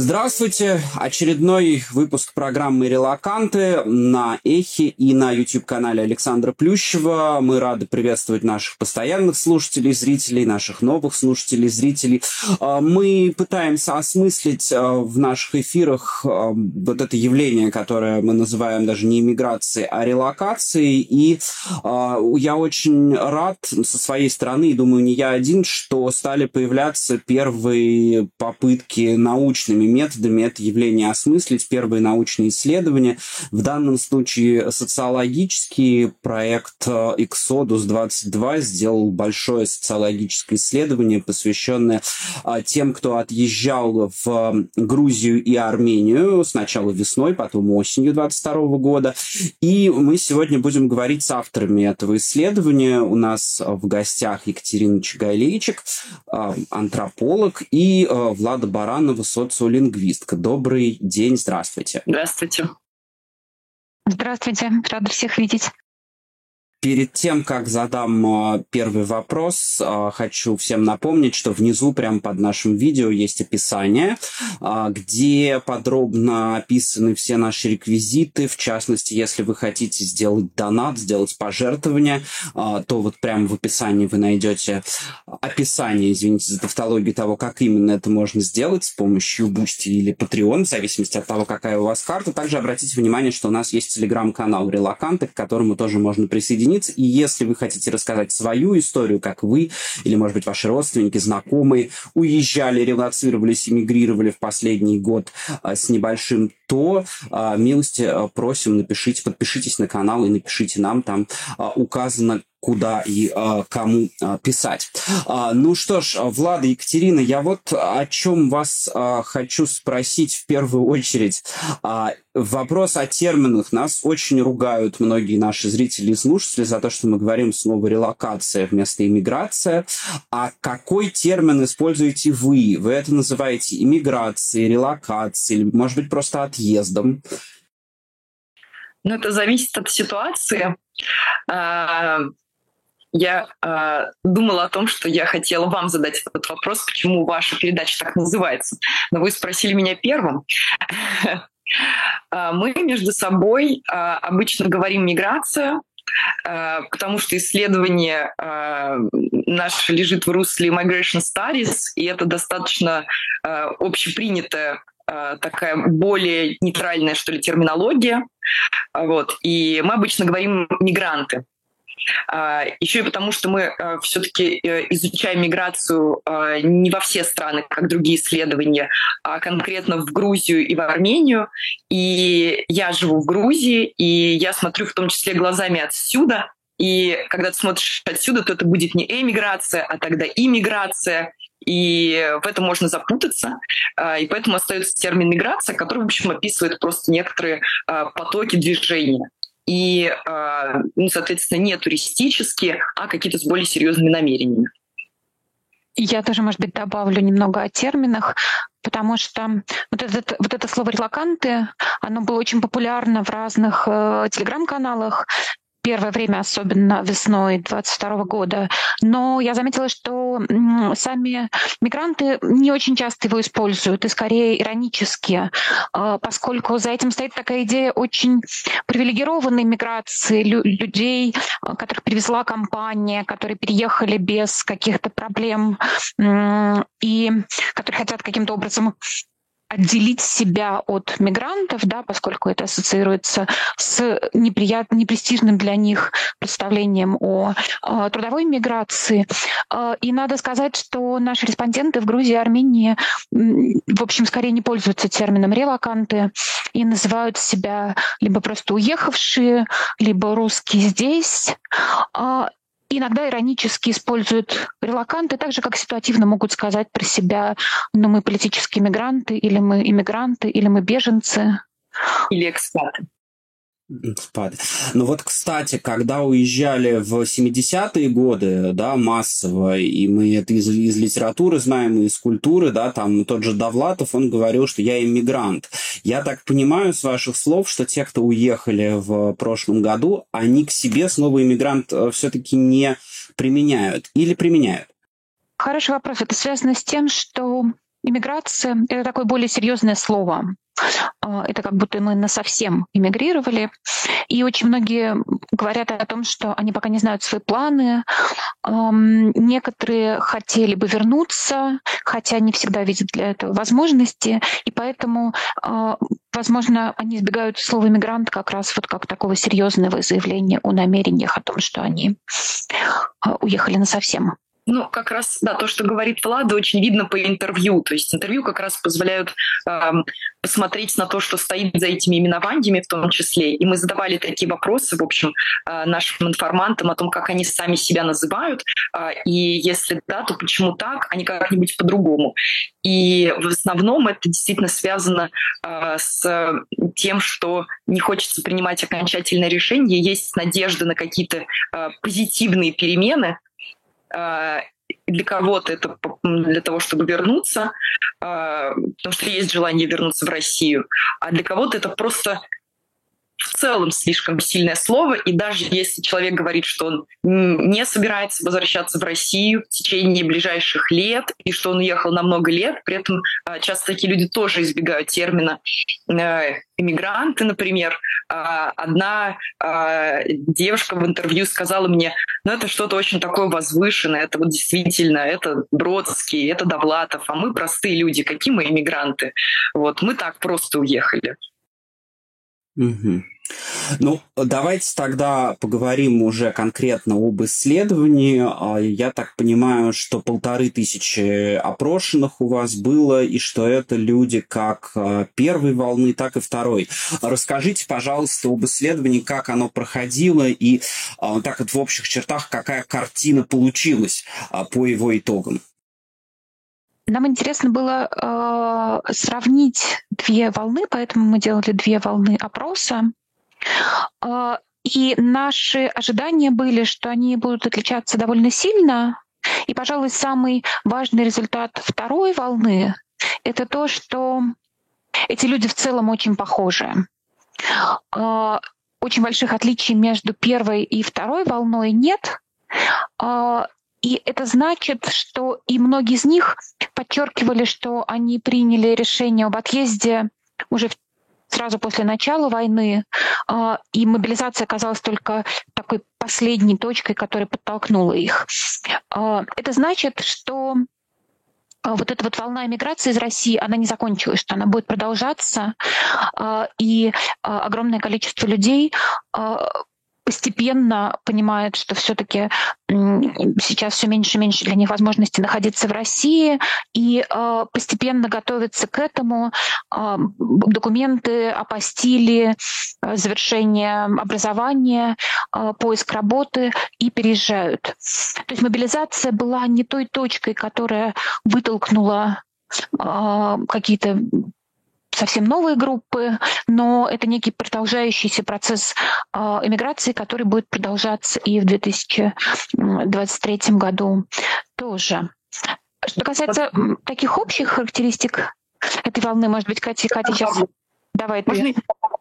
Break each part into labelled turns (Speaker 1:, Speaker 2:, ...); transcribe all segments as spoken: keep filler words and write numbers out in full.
Speaker 1: Здравствуйте! Очередной выпуск программы «Релаканты» на Эхе и на YouTube-канале Александра Плющева. Мы рады приветствовать наших постоянных слушателей, зрителей, наших новых слушателей, зрителей. Мы пытаемся осмыслить в наших эфирах вот это явление, которое мы называем даже не иммиграцией, а релокацией. И я очень рад со своей стороны, и думаю, не я один, что стали появляться первые попытки научными методами это явление осмыслить, первые научные исследования. В данном случае социологический проект Exodus двадцать два сделал большое социологическое исследование, посвященное тем, кто отъезжал в Грузию и Армению сначала весной, потом осенью двадцать второго года. И мы сегодня будем говорить с авторами этого исследования. У нас в гостях Екатерина Чагайлейчик, антрополог, и Влада Баранова, социолингвистка. Добрый день, здравствуйте.
Speaker 2: Здравствуйте.
Speaker 3: Здравствуйте, рада всех видеть.
Speaker 1: Перед тем, как задам первый вопрос, хочу всем напомнить, что внизу, прямо под нашим видео, есть описание, где подробно описаны все наши реквизиты. В частности, если вы хотите сделать донат, сделать пожертвование, то вот прямо в описании вы найдете описание, извините за тавтологию, того, как именно это можно сделать с помощью Boosty или Patreon, в зависимости от того, какая у вас карта. Также обратите внимание, что у нас есть телеграм-канал «Релаканты», к которому тоже можно присоединиться. И если вы хотите рассказать свою историю, как вы, или, может быть, ваши родственники, знакомые уезжали, релоцировались, эмигрировали в последний год а, с небольшим, то а, милости а, просим, напишите, подпишитесь на канал и напишите нам, там а, указано, куда и а, кому а, писать. А, ну что ж, Влада, Екатерина, я вот о чем вас а, хочу спросить в первую очередь. А, вопрос о терминах. Нас очень ругают многие наши зрители и слушатели за то, что мы говорим снова релокация вместо иммиграция. А какой термин используете вы? Вы это называете иммиграцией, релокацией, или, может быть, просто отъездом?
Speaker 2: Ну, это зависит от ситуации. Я э, думала о том, что я хотела вам задать этот вопрос, почему ваша передача так называется. Но вы спросили меня первым. Мы между собой э, обычно говорим «миграция», э, потому что исследование э, наше лежит в русле Migration Studies, и это достаточно э, общепринятая э, такая более нейтральная, что ли, терминология. Вот. И мы обычно говорим «мигранты». Еще и потому, что мы все-таки изучаем миграцию не во все страны, как другие исследования, а конкретно в Грузию и в Армению. И я живу в Грузии, и я смотрю в том числе глазами отсюда. И когда ты смотришь отсюда, то это будет не эмиграция, а тогда иммиграция. И в этом можно запутаться. И поэтому остается термин «миграция», который, в общем, описывает просто некоторые потоки движения. И, ну, соответственно, не туристические, а какие-то с более серьезными намерениями.
Speaker 3: Я тоже, может быть, добавлю немного о терминах, потому что вот это, вот это слово «релаканты», оно было очень популярно в разных э, телеграм-каналах, первое время, особенно весной двадцать второго года. Но я заметила, что сами мигранты не очень часто его используют, и скорее иронически, поскольку за этим стоит такая идея очень привилегированной миграции людей, которых привезла компания, которые переехали без каких-то проблем и которые хотят каким-то образом отделить себя от мигрантов, да, поскольку это ассоциируется с неприятным, непрестижным для них представлением о, о трудовой миграции. И надо сказать, что наши респонденты в Грузии и Армении, в общем, скорее не пользуются термином «релоканты» и называют себя либо просто уехавшие, либо русские здесь. Иногда иронически используют релоканты, так же, как ситуативно могут сказать про себя, ну, мы политические мигранты, или мы иммигранты, или мы беженцы.
Speaker 2: Или экспаты.
Speaker 1: Ну вот, кстати, когда уезжали в семидесятые годы, да, массово, и мы это из, из литературы знаем, и из культуры, да, там тот же Довлатов, он говорил, что я иммигрант. Я так понимаю с ваших слов, что те, кто уехали в прошлом году, они к себе слово иммигрант все-таки не применяют или применяют?
Speaker 3: Хороший вопрос. Это связано с тем, что иммиграция — это такое более серьезное слово. Это как будто мы насовсем эмигрировали. И очень многие говорят о том, что они пока не знают свои планы. Некоторые хотели бы вернуться, хотя не всегда видят для этого возможности. И поэтому, возможно, они избегают слова «мигрант» как раз вот как такого серьезного заявления о намерениях, о том, что они уехали насовсем.
Speaker 2: Ну, как раз, да, то, что говорит Влада, очень видно по интервью. То есть интервью как раз позволяют э, посмотреть на то, что стоит за этими именованиями в том числе. И мы задавали такие вопросы, в общем, э, нашим информантам о том, как они сами себя называют. Э, и если да, то почему так, а не как-нибудь по-другому. И в основном это действительно связано э, с тем, что не хочется принимать окончательное решение. Есть надежда на какие-то э, позитивные перемены. Для кого-то это для того, чтобы вернуться, потому что есть желание вернуться в Россию, а для кого-то это просто в целом слишком сильное слово, и даже если человек говорит, что он не собирается возвращаться в Россию в течение ближайших лет, и что он уехал на много лет, при этом часто такие люди тоже избегают термина «иммигранты», например. Одна девушка в интервью сказала мне, ну это что-то очень такое возвышенное, это вот действительно, это Бродский, это Довлатов, а мы простые люди, какие мы иммигранты? Вот, мы так просто уехали.
Speaker 1: Угу. Ну, давайте тогда поговорим уже конкретно об исследовании. Я так понимаю, что полторы тысячи опрошенных у вас было, и что это люди как первой волны, так и второй. Расскажите, пожалуйста, об исследовании, как оно проходило, и так вот в общих чертах, какая картина получилась по его итогам.
Speaker 3: Нам интересно было э, сравнить две волны, поэтому мы делали две волны опроса. Э, и наши ожидания были, что они будут отличаться довольно сильно. И, пожалуй, самый важный результат второй волны — это то, что эти люди в целом очень похожи. Э, очень больших отличий между первой и второй волной нет. Э, И это значит, что и многие из них подчеркивали, что они приняли решение об отъезде уже сразу после начала войны, и мобилизация оказалась только такой последней точкой, которая подтолкнула их. Это значит, что вот эта вот волна эмиграции из России, она не закончилась, что она будет продолжаться, и огромное количество людей постепенно понимают, что все-таки сейчас все меньше и меньше для них возможности находиться в России, и э, постепенно готовятся к этому. Э, документы, апостили, э, завершение образования, э, поиск работы и переезжают. То есть мобилизация была не той точкой, которая вытолкнула э, какие-то совсем новые группы, но это некий продолжающийся процесс э, эмиграции, который будет продолжаться и в две тысячи двадцать третьем году тоже. Что касается таких общих характеристик этой волны, может быть, Катя, Катя сейчас... Давай ты.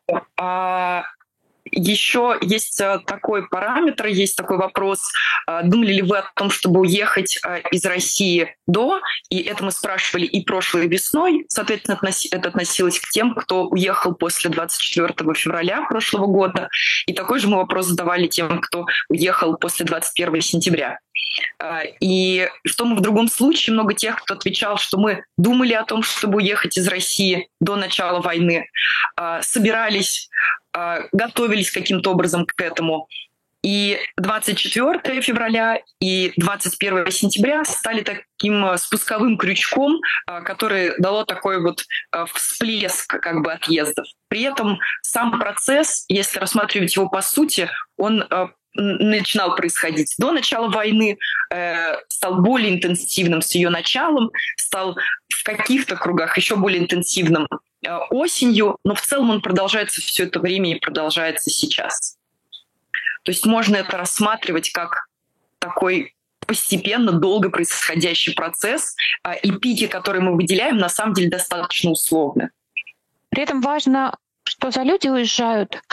Speaker 2: Еще есть такой параметр, есть такой вопрос. Думали ли вы о том, чтобы уехать из России до? И это мы спрашивали и прошлой весной. Соответственно, это относилось к тем, кто уехал после двадцать четвёртого февраля прошлого года. И такой же мы вопрос задавали тем, кто уехал после двадцать первого сентября. И в том и в другом случае много тех, кто отвечал, что мы думали о том, чтобы уехать из России до начала войны, собирались, готовились каким-то образом к этому. И двадцать четвёртого февраля и двадцать первого сентября стали таким спусковым крючком, который дало такой вот всплеск как бы отъездов. При этом сам процесс, если рассматривать его по сути, он начинал происходить до начала войны, э, стал более интенсивным с ее началом, стал в каких-то кругах еще более интенсивным э, осенью, но в целом он продолжается все это время и продолжается сейчас. То есть можно это рассматривать как такой постепенно, долго происходящий процесс, э, и пики, которые мы выделяем, на самом деле достаточно условны.
Speaker 3: При этом важно, что за люди уезжают.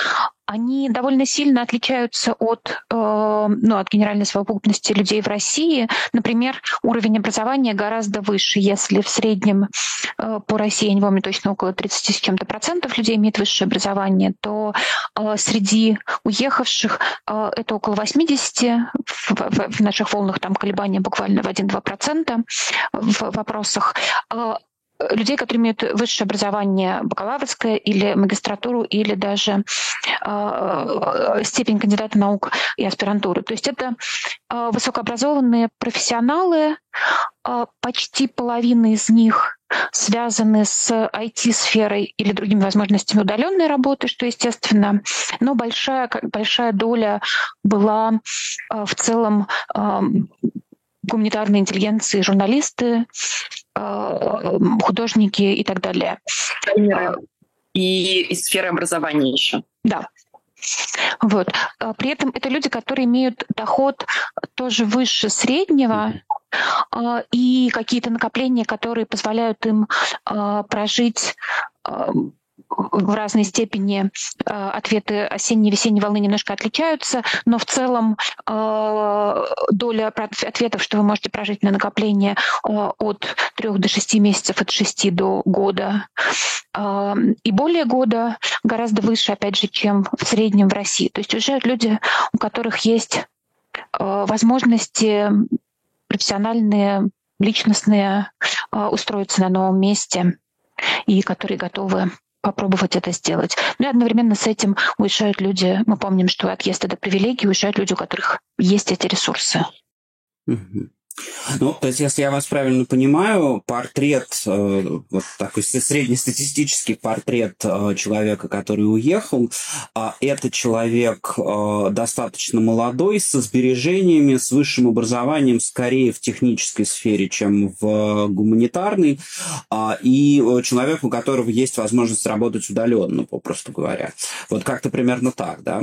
Speaker 3: они довольно сильно отличаются от, ну, от генеральной совокупности людей в России. Например, уровень образования гораздо выше. Если в среднем по России, я не помню точно, около тридцать с чем-то процентов людей имеет высшее образование, то среди уехавших это около восемьдесят. В наших волнах там колебания буквально в один-два процента в вопросах. Людей, которые имеют высшее образование, бакалаврское или магистратуру, или даже э, степень кандидата наук и аспирантуру. То есть это э, высокообразованные профессионалы, э, почти половина из них связаны с ай ти-сферой или другими возможностями удаленной работы, что естественно, но большая, большая доля была э, в целом э, гуманитарной интеллигенции, журналисты, художники и так далее.
Speaker 2: И из сферы образования еще.
Speaker 3: Да. Вот. При этом это люди, которые имеют доход тоже выше среднего, и какие-то накопления, которые позволяют им прожить в разной степени. Ответы осенней и весенней волны немножко отличаются, но в целом доля ответов, что вы можете прожить на накопление от трех до шести месяцев, от шести до года и более года, гораздо выше, опять же, чем в среднем в России. То есть уезжают люди, у которых есть возможности профессиональные, личностные устроиться на новом месте и которые готовы попробовать это сделать. Ну и одновременно с этим уезжают люди, мы помним, что отъезд — это привилегии, уезжают люди, у которых есть эти ресурсы.
Speaker 1: Mm-hmm. Ну, то есть, если я вас правильно понимаю, портрет, э, вот такой среднестатистический портрет э, человека, который уехал, э, это человек э, достаточно молодой, со сбережениями, с высшим образованием, скорее в технической сфере, чем в гуманитарной, э, и человек, у которого есть возможность работать удаленно, попросту говоря. Вот как-то примерно так, да?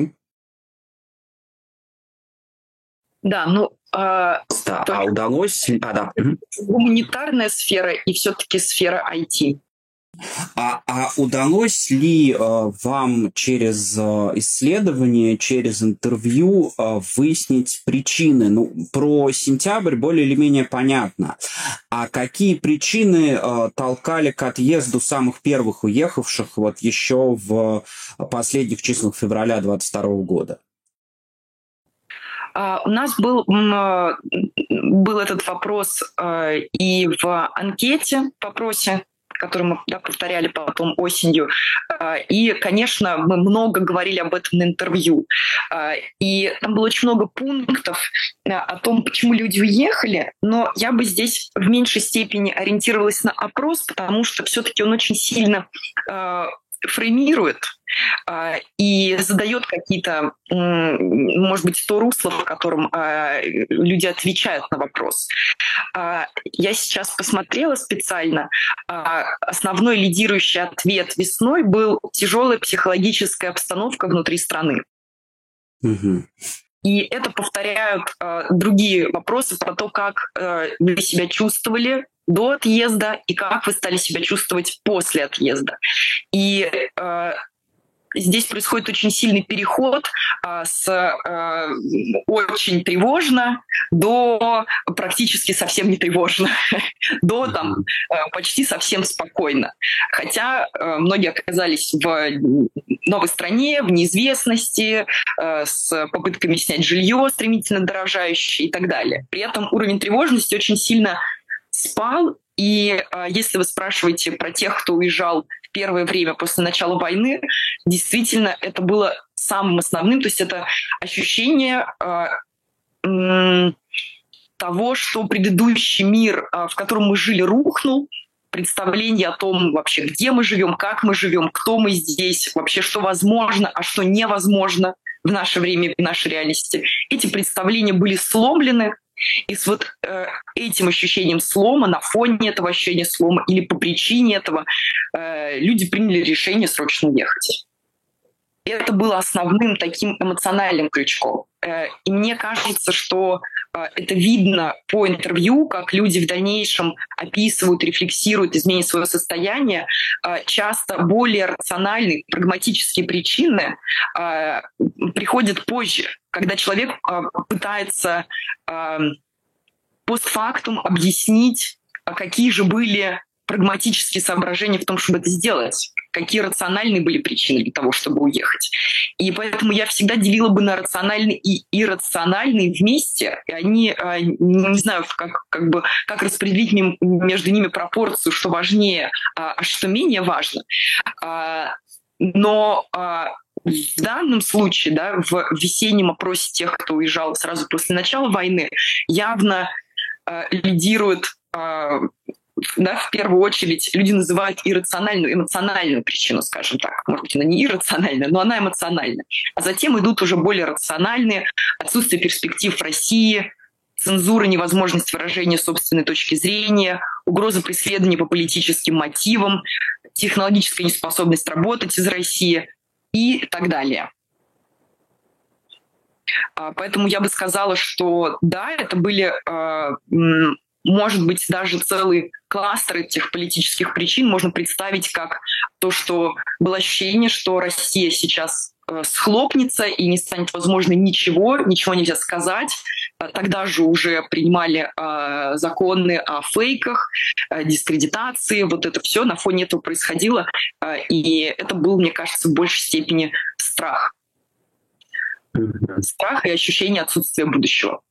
Speaker 2: Да, ну...
Speaker 1: Э, да, а удалось... А, да.
Speaker 2: Гуманитарная сфера и все-таки сфера ай ти.
Speaker 1: А, а удалось ли э, вам через э, исследование, через интервью э, выяснить причины? Ну, про сентябрь более или менее понятно. А какие причины э, толкали к отъезду самых первых уехавших вот еще в последних числах февраля двадцать второго года?
Speaker 2: Uh, у нас был, uh, был этот вопрос uh, и в анкете, в вопросе, который мы да, повторяли потом осенью. Uh, и, конечно, мы много говорили об этом на интервью. Uh, и там было очень много пунктов uh, о том, почему люди уехали, но я бы здесь в меньшей степени ориентировалась на опрос, потому что все-таки он очень сильно uh, фреймирует и задает какие-то, может быть, то русло, в котором люди отвечают на вопрос. Я сейчас посмотрела специально. Основной лидирующий ответ весной был тяжелая психологическая обстановка внутри страны.
Speaker 1: Угу.
Speaker 2: И это повторяют другие вопросы про то, как вы себя чувствовали до отъезда и как вы стали себя чувствовать после отъезда. И э, здесь происходит очень сильный переход э, с э, очень тревожно до практически совсем не тревожно, до там э, почти совсем спокойно. Хотя э, многие оказались в новой стране, в неизвестности, э, с попытками снять жилье, стремительно дорожающее и так далее. При этом уровень тревожности очень сильно спал, и э, если вы спрашиваете про тех, кто уезжал в первое время после начала войны, действительно это было самым основным, то есть это ощущение э, э, того, что предыдущий мир, э, в котором мы жили, рухнул, представление о том вообще, где мы живем, как мы живем, кто мы здесь, вообще что возможно, а что невозможно в наше время, в нашей реальности. Эти представления были сломлены. И с вот э, этим ощущением слома, на фоне этого ощущения слома или по причине этого э, люди приняли решение срочно уехать. Это было основным таким эмоциональным крючком. Э, и мне кажется, что это видно по интервью, как люди в дальнейшем описывают, рефлексируют изменение своего состояния, часто более рациональные, прагматические причины приходят позже, когда человек пытается постфактум объяснить, какие же были прагматические соображения в том, чтобы это сделать, какие рациональные были причины для того, чтобы уехать. И поэтому я всегда делила бы на рациональные и иррациональные вместе, и они, не знаю, как, как, бы, как распределить между ними пропорцию, что важнее, а что менее важно. Но в данном случае, да, в весеннем опросе тех, кто уезжал сразу после начала войны, явно лидирует, да, в первую очередь люди называют иррациональную, эмоциональную причину, скажем так. Может быть, она не иррациональная, но она эмоциональная. А затем идут уже более рациональные: отсутствие перспектив в России, цензура, невозможность выражения собственной точки зрения, угроза преследования по политическим мотивам, технологическая неспособность работать из России и так далее. Поэтому я бы сказала, что да, это были, может быть, даже целый кластер этих политических причин можно представить как то, что было ощущение, что Россия сейчас схлопнется и не станет возможно ничего, ничего нельзя сказать. Тогда же уже принимали э, законы о фейках, э, дискредитации, вот это все на фоне этого происходило. Э, и это был, мне кажется, в большей степени страх. Страх и ощущение отсутствия будущего.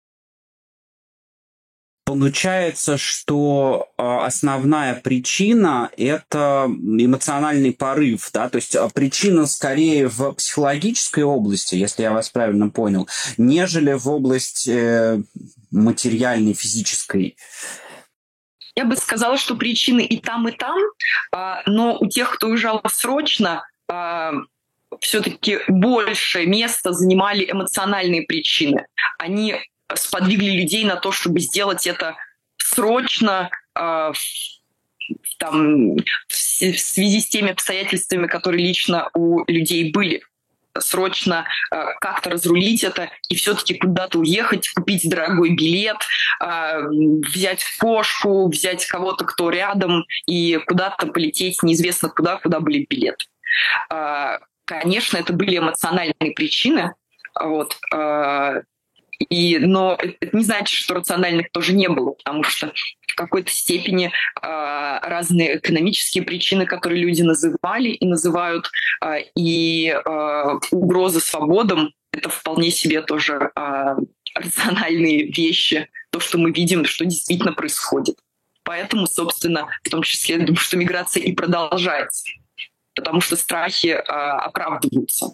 Speaker 1: Получается, что основная причина – это эмоциональный порыв, да, то есть причина скорее в психологической области, если я вас правильно понял, нежели в области материальной, физической.
Speaker 2: Я бы сказала, что причины и там, и там, но у тех, кто уезжал срочно, все-таки больше места занимали эмоциональные причины. Они сподвигли людей на то, чтобы сделать это срочно, э, там, в связи с теми обстоятельствами, которые лично у людей были. Срочно э, как-то разрулить это и все-таки куда-то уехать, купить дорогой билет, э, взять кошку, взять кого-то, кто рядом, и куда-то полететь неизвестно куда, куда были билеты. Э, конечно, это были эмоциональные причины. Вот, э, И, но это не значит, что рациональных тоже не было, потому что в какой-то степени э, разные экономические причины, которые люди называли и называют, э, и э, угроза свободам — это вполне себе тоже э, рациональные вещи, то, что мы видим, что действительно происходит. Поэтому, собственно, в том числе, я думаю, что миграция и продолжается, потому что страхи э, оправдываются.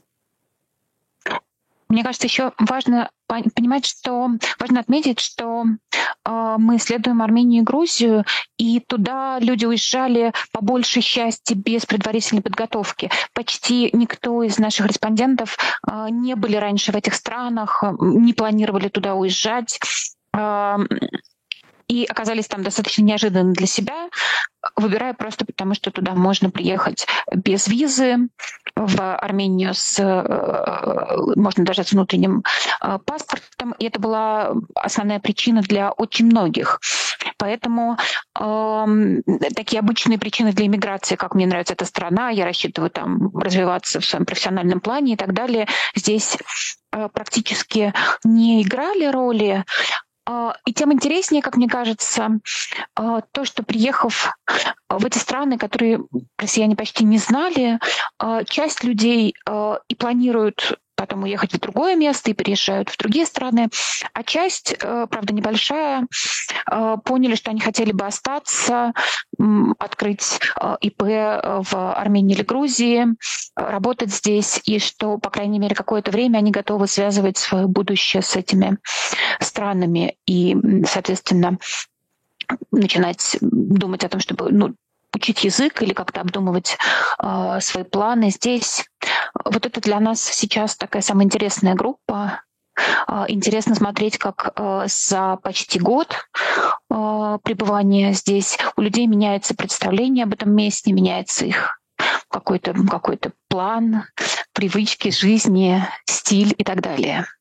Speaker 3: Мне кажется, еще важно понимать, что важно отметить, что э, мы исследуем Армению и Грузию, и туда люди уезжали по большей части без предварительной подготовки. Почти никто из наших респондентов э, не были раньше в этих странах, не планировали туда уезжать. Э, и оказались там достаточно неожиданно для себя, выбирая просто потому, что туда можно приехать без визы, в Армению с, можно даже с внутренним паспортом. И это была основная причина для очень многих. Поэтому э, такие обычные причины для иммиграции, как мне нравится эта страна, я рассчитываю там развиваться в своем профессиональном плане и так далее, здесь э, практически не играли роли. И тем интереснее, как мне кажется, то, что, приехав в эти страны, которые россияне почти не знали, часть людей и планируют потом уехать в другое место и переезжают в другие страны, а часть, правда, небольшая, поняли, что они хотели бы остаться, открыть ИП в Армении или Грузии, работать здесь, и что, по крайней мере, какое-то время они готовы связывать свое будущее с этими странами и, соответственно, начинать думать о том, чтобы ну, учить язык или как-то обдумывать э, свои планы здесь. Вот это для нас сейчас такая самая интересная группа. Э, интересно смотреть, как э, за почти год э, пребывания здесь у людей меняется представление об этом месте, меняется их какой-то, какой-то план, привычки жизни, стиль и так далее.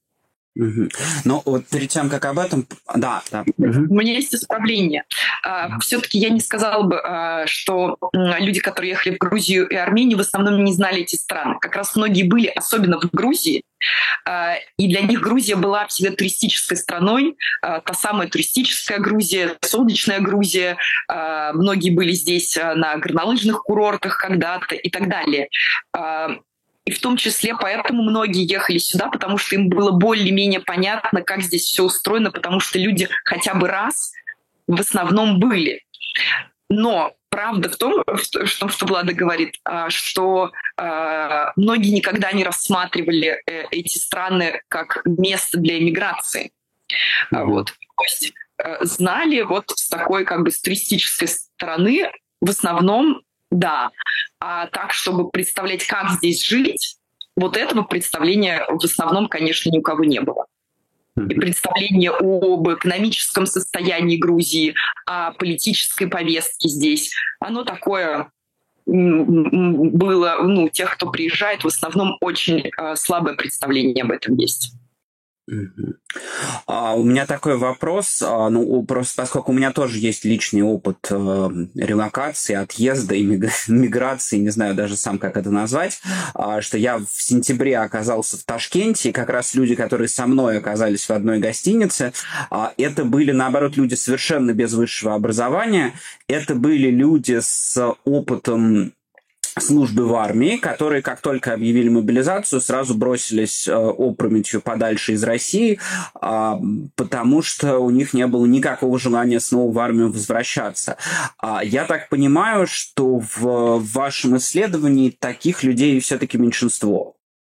Speaker 1: Угу. Но вот перед тем, как об этом... Да, да.
Speaker 2: Угу. У меня есть исправление. Все-таки я не сказала бы, что люди, которые ехали в Грузию и Армению, в основном не знали эти страны. Как раз многие были, особенно в Грузии, и для них Грузия была всегда туристической страной, та самая туристическая Грузия, солнечная Грузия. Многие были здесь на горнолыжных курортах когда-то и так далее. И в том числе поэтому многие ехали сюда, потому что им было более-менее понятно, как здесь все устроено, потому что люди хотя бы раз в основном были. Но правда в том, что, что Влада говорит, что многие никогда не рассматривали эти страны как место для эмиграции. Вот. То есть знали вот с такой как бы с туристической стороны в основном. Да, а так, чтобы представлять, как здесь жить, вот этого представления в основном, конечно, ни у кого не было. И представление об экономическом состоянии Грузии, о политической повестке здесь, оно такое было, ну, у тех, кто приезжает, в основном очень э, слабое представление об этом есть.
Speaker 1: Uh-huh. А, у меня такой вопрос, а, ну, просто поскольку у меня тоже есть личный опыт а, релокации, отъезда, миграции, не знаю даже сам, как это назвать, а, что я в сентябре оказался в Ташкенте, и как раз люди, которые со мной оказались в одной гостинице, а, это были, наоборот, люди совершенно без высшего образования, это были люди с опытом службы в армии, которые, как только объявили мобилизацию, сразу бросились э, опрометью подальше из России, э, потому что у них не было никакого желания снова в армию возвращаться. А я так понимаю, что в, в вашем исследовании таких людей все-таки меньшинство.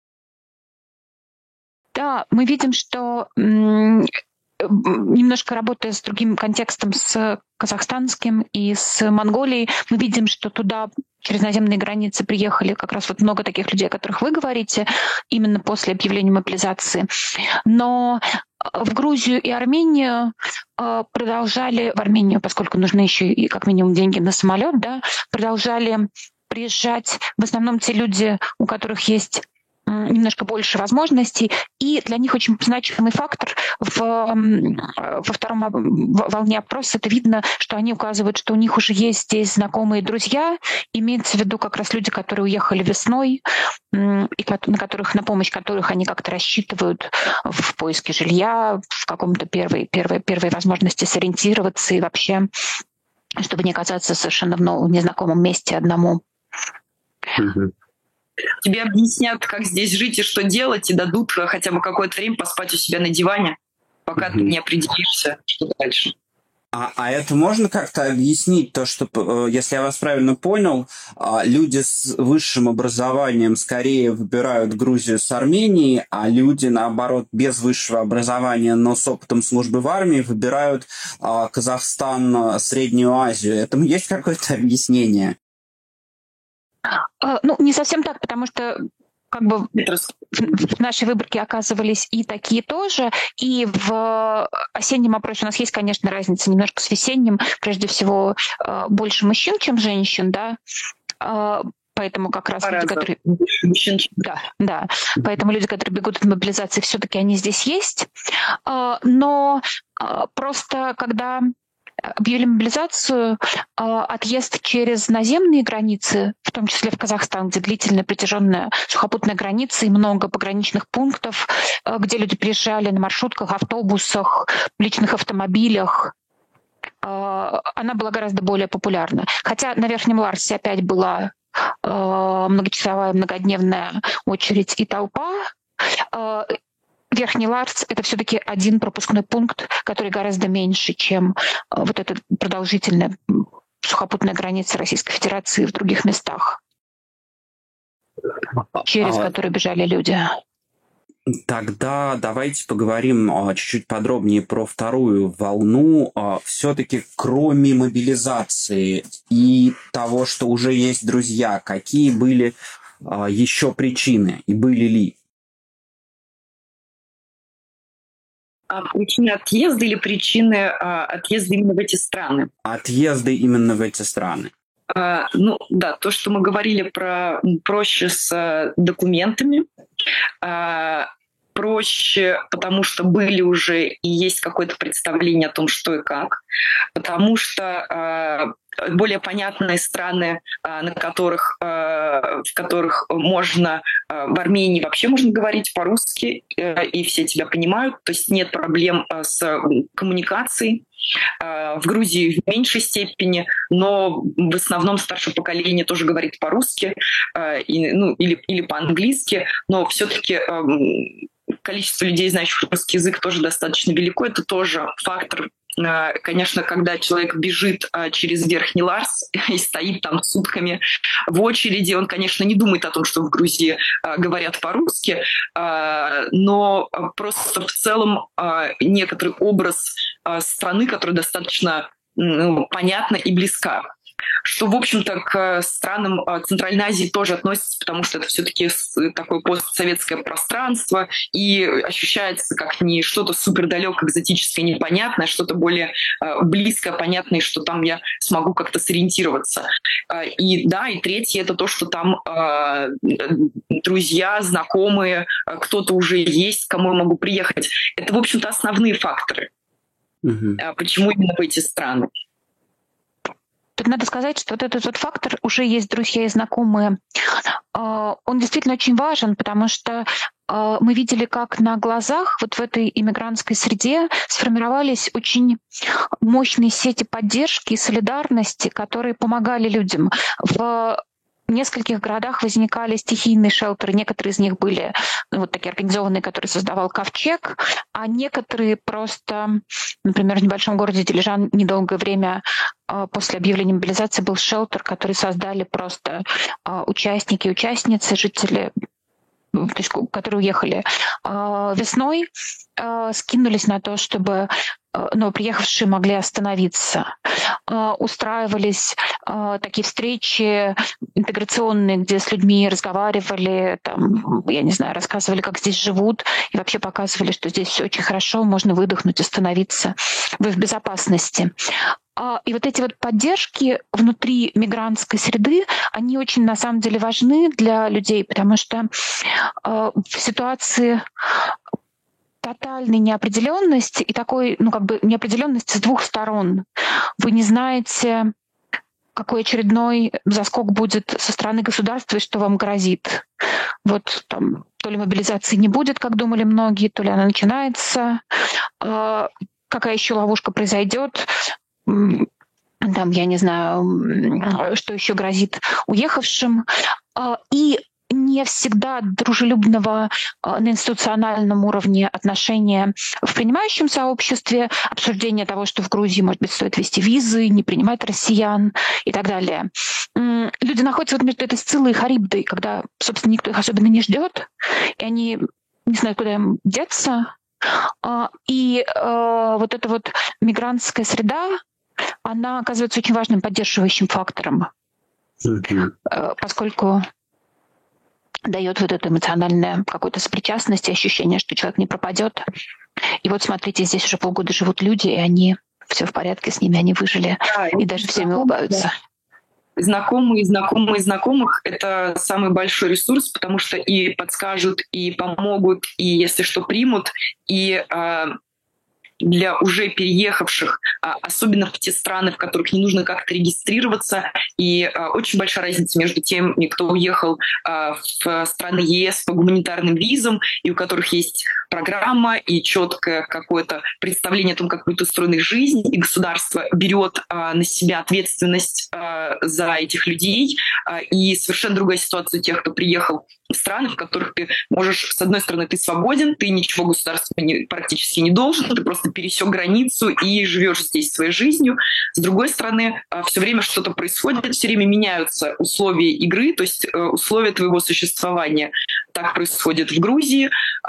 Speaker 3: Да, мы видим, что м- немножко работая с другим контекстом, с казахстанским и с Монголией, мы видим, что туда через наземные границы приехали как раз вот много таких людей, о которых вы говорите, именно после объявления мобилизации. Но в Грузию и Армению продолжали, в Армению, поскольку нужны еще и как минимум деньги на самолет, да, продолжали приезжать в основном те люди, у которых есть немножко больше возможностей, и для них очень значимый фактор в, во втором волне опроса, это видно, что они указывают, что у них уже есть здесь знакомые друзья, имеется в виду как раз люди, которые уехали весной, и на которых, на помощь которых они как-то рассчитывают в поиске жилья, в каком-то первой, первой, первой возможности сориентироваться и вообще, чтобы не оказаться совершенно в новом, незнакомом месте одному.
Speaker 2: Mm-hmm. Тебе объяснят, как здесь жить и что делать, и дадут хотя бы какое-то время поспать у себя на диване, пока mm-hmm. ты не определишься, что дальше.
Speaker 1: А, а это можно как-то объяснить, то, что, если я вас правильно понял, люди с высшим образованием скорее выбирают Грузию с Арменией, а люди, наоборот, без высшего образования, но с опытом службы в армии, выбирают Казахстан, Среднюю Азию. Этому есть какое-то объяснение?
Speaker 3: Ну, не совсем так, потому что как бы в нашей выборке оказывались и такие тоже, и в осеннем опросе у нас есть, конечно, разница немножко с весенним, прежде всего больше мужчин, чем женщин, да, поэтому как раз люди, которые... Да, да, поэтому люди, которые бегут от мобилизации, все-таки они здесь есть, но просто когда объявили мобилизацию, отъезд через наземные границы, в том числе в Казахстан, где длительная протяженная сухопутная граница и много пограничных пунктов, где люди приезжали на маршрутках, автобусах, личных автомобилях, она была гораздо более популярна. Хотя на Верхнем Ларсе опять была многочасовая, многодневная очередь и толпа, Верхний Ларс — это все-таки один пропускной пункт, который гораздо меньше, чем вот эта продолжительная сухопутная граница Российской Федерации в других местах, через а... которые бежали люди.
Speaker 1: Тогда давайте поговорим а, чуть-чуть подробнее про вторую волну. А, все-таки кроме мобилизации и того, что уже есть друзья, какие были а, еще причины и были ли?
Speaker 2: Причины отъезда или причины а, отъезда именно в эти страны?
Speaker 1: Отъезды именно в эти страны.
Speaker 2: А, ну да, то, что мы говорили про проще с а, документами. А, проще, потому что были уже и есть какое-то представление о том, что и как, потому что э, более понятные страны, э, на которых, э, в которых можно, э, в Армении вообще можно говорить по-русски, э, и все тебя понимают, то есть нет проблем э, с коммуникацией. В Грузии в меньшей степени, но в основном старшее поколение тоже говорит по-русски и, ну, или, или по-английски, но все-таки количество людей, знающих русский язык, тоже достаточно велико. Это тоже фактор. Конечно, когда человек бежит через Верхний Ларс и стоит там сутками в очереди, он, конечно, не думает о том, что в Грузии говорят по-русски, но просто в целом некоторый образ страны, которая достаточно, ну, понятна и близка. Что, в общем-то, к странам Центральной Азии тоже относится, потому что это все-таки такое постсоветское пространство, и ощущается как не что-то супердалекое, экзотическое, непонятное, что-то более близкое, понятное, что там я смогу как-то сориентироваться. И да, и третье — это то, что там друзья, знакомые, кто-то уже есть, к кому я могу приехать. Это, в общем-то, основные факторы. Mm-hmm. Почему именно в эти страны?
Speaker 3: Тут надо сказать, что вот этот вот фактор «уже есть друзья и знакомые», он действительно очень важен, потому что мы видели, как на глазах вот в этой иммигрантской среде сформировались очень мощные сети поддержки и солидарности, которые помогали людям. В нескольких городах возникали стихийные шелтеры. Некоторые из них были, ну, вот такие организованные, которые создавал Ковчег, а некоторые просто, например, в небольшом городе Дилижан недолгое время после объявления мобилизации был шелтер, который создали просто участники и участницы, жители, то есть, которые уехали весной, скинулись на то, чтобы новоприехавшие могли остановиться. Устраивались такие встречи интеграционные, где с людьми разговаривали, там, я не знаю, рассказывали, как здесь живут, и вообще показывали, что здесь все очень хорошо, можно выдохнуть, остановиться, вы в безопасности. И вот эти вот поддержки внутри мигрантской среды, они очень на самом деле важны для людей, потому что в ситуации тотальной неопределенности и такой, ну, как бы неопределенности с двух сторон. Вы не знаете, какой очередной заскок будет со стороны государства и что вам грозит. Вот там то ли мобилизации не будет, как думали многие, то ли она начинается, какая еще ловушка произойдет. Там, я не знаю, что еще грозит уехавшим. И не всегда дружелюбного на институциональном уровне отношения в принимающем сообществе, обсуждение того, что в Грузии, может быть, стоит ввести визы, не принимать россиян и так далее. Люди находятся вот между этой Сциллой и Харибдой, когда, собственно, никто их особенно не ждет, и они не знают, куда им деться. И вот эта вот мигрантская среда, она оказывается очень важным поддерживающим фактором, mm-hmm. поскольку дает вот это эмоциональное какое-то сопричастность и ощущение, что человек не пропадет. И вот смотрите, здесь уже полгода живут люди, и они все в порядке с ними, они выжили, да, и, и даже всеми улыбаются.
Speaker 2: Знакомые, знакомые, знакомых — это самый большой ресурс, потому что и подскажут, и помогут, и, если что, примут, и э, для уже переехавших, особенно в те страны, в которых не нужно как-то регистрироваться. И очень большая разница между теми, кто уехал в страны ЕС по гуманитарным визам, и у которых есть программа и четкое какое-то представление о том, как будет устроена их жизнь, и государство берет на себя ответственность за этих людей. И совершенно другая ситуация у тех, кто приехал в страны, в которых ты можешь, с одной стороны, ты свободен, ты ничего государству не, практически не должен, ты просто пересек границу и живешь здесь своей жизнью. С другой стороны, все время что-то происходит, все время меняются условия игры, то есть условия твоего существования. Так происходит в Грузии,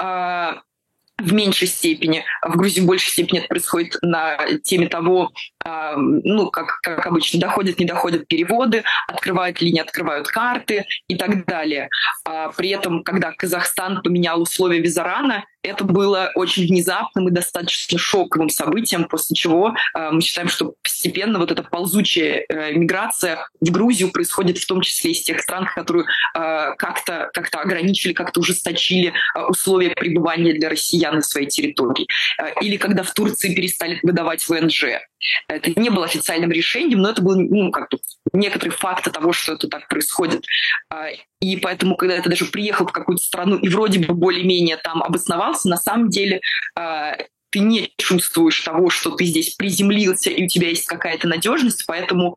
Speaker 2: в меньшей степени. В Грузии в большей степени это происходит на теме того, ну, как, как обычно, доходят, не доходят переводы, открывают или не открывают карты и так далее. При этом, когда Казахстан поменял условия визарана, это было очень внезапным и достаточно шоковым событием, после чего э, мы считаем, что постепенно вот эта ползучая э, миграция в Грузию происходит в том числе из тех стран, которые э, как-то, как-то ограничили, как-то ужесточили э, условия пребывания для россиян на своей территории. Э, или когда в Турции перестали выдавать вэ эн жэ. Это не было официальным решением, но это был ну, как-то некоторый факт того, что это так происходит. И поэтому, когда ты даже приехал в какую-то страну и вроде бы более-менее там обосновался, на самом деле ты не чувствуешь того, что ты здесь приземлился и у тебя есть какая-то надежность, поэтому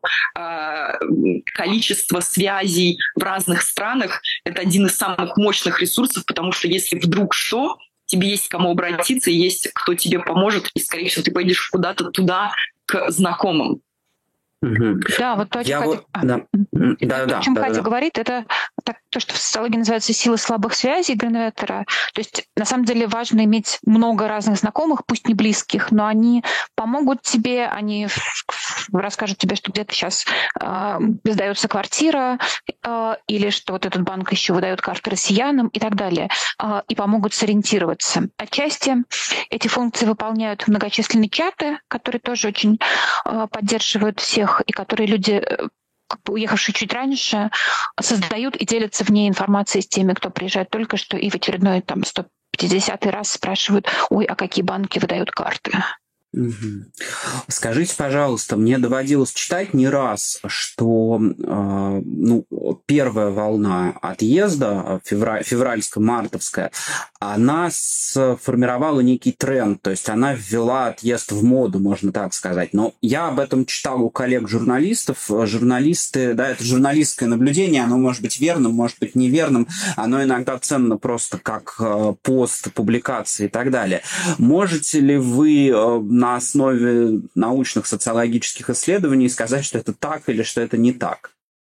Speaker 2: количество связей в разных странах — это один из самых мощных ресурсов, потому что если вдруг что, тебе есть к кому обратиться, есть кто тебе поможет, и, скорее всего, ты пойдешь куда-то туда, к знакомым.
Speaker 3: Угу. Да, вот то, о чем,
Speaker 1: вот,
Speaker 3: Катя...
Speaker 1: да. Да,
Speaker 3: то,
Speaker 1: да,
Speaker 3: о чем
Speaker 1: да,
Speaker 3: Катя
Speaker 1: да.
Speaker 3: говорит, это так, то, что в социологии называется силы слабых связей Гринветтера. То есть, на самом деле, важно иметь много разных знакомых, пусть не близких, но они помогут тебе, они расскажут тебе, что где-то сейчас э, сдается квартира, э, или что вот этот банк еще выдает карты россиянам и так далее, э, и помогут сориентироваться. Отчасти эти функции выполняют многочисленные чаты, которые тоже очень э, поддерживают всех, и которые люди, как бы уехавшие чуть раньше, создают и делятся в ней информацией с теми, кто приезжает только что, и в очередной там сто пятидесятый раз спрашивают: ой, а какие банки выдают карты?
Speaker 1: Угу. Скажите, пожалуйста, мне доводилось читать не раз, что э, ну, первая волна отъезда, февраль, февральско-мартовская, она сформировала некий тренд, то есть она ввела отъезд в моду, можно так сказать. Но я об этом читал у коллег-журналистов. Журналисты, да, это журналистское наблюдение, оно может быть верным, может быть неверным, оно иногда ценно просто как пост, публикации и так далее. Можете ли вы на основе научных социологических исследований сказать, что это так или что это не так?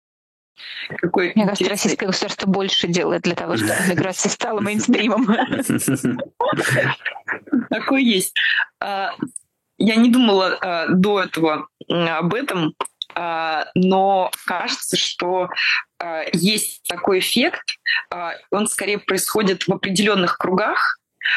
Speaker 2: Какой
Speaker 3: Мне кажется, российское государство больше делает для того, чтобы миграция стала мейнстримом.
Speaker 2: Такое есть. Я не думала до этого об этом, но кажется, что есть такой эффект. Он скорее происходит в определенных кругах.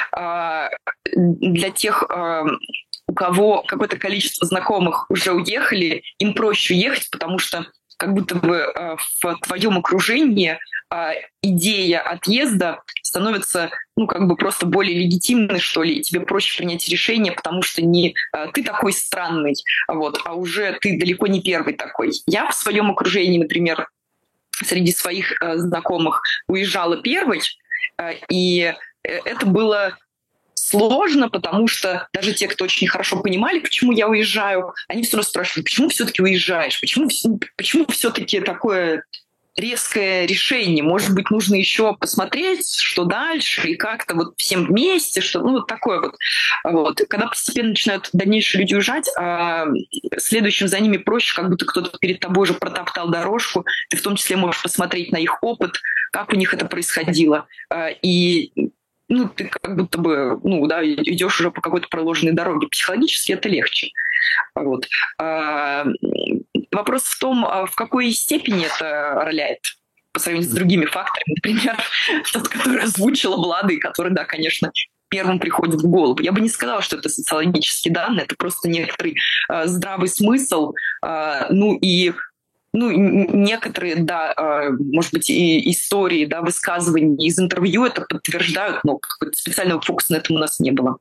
Speaker 2: Для тех, у кого какое-то количество знакомых уже уехали, им проще уехать, потому что как будто бы в твоем окружении идея отъезда становится, ну, как бы просто более легитимной, что ли, и тебе проще принять решение, потому что не ты такой странный, вот, а уже ты далеко не первый такой. Я в своем окружении, например, среди своих знакомых уезжала первой, и это было сложно, потому что даже те, кто очень хорошо понимали, почему я уезжаю, они все равно спрашивают: почему все-таки уезжаешь? Почему, почему все-таки такое резкое решение? Может быть, нужно еще посмотреть, что дальше, и как-то вот всем вместе, что ну вот такое вот. вот. Когда постепенно начинают дальнейшие люди уезжать, а следующим за ними проще, как будто кто-то перед тобой уже протоптал дорожку, ты в том числе можешь посмотреть на их опыт, как у них это происходило. И ну, ты как будто бы, ну, да, идешь уже по какой-то проложенной дороге. Психологически это легче. Вот. А, вопрос в том, в какой степени это роляет по сравнению с другими факторами. Например, тот, который озвучила Влада, и который, да, конечно, первым приходит в голову. Я бы не сказала, что это социологические данные, это просто некоторый а, здравый смысл, а, ну и Ну, некоторые, да, может быть, и истории, да, высказывания из интервью это подтверждают, но какого-то специального фокуса на этом у нас не было.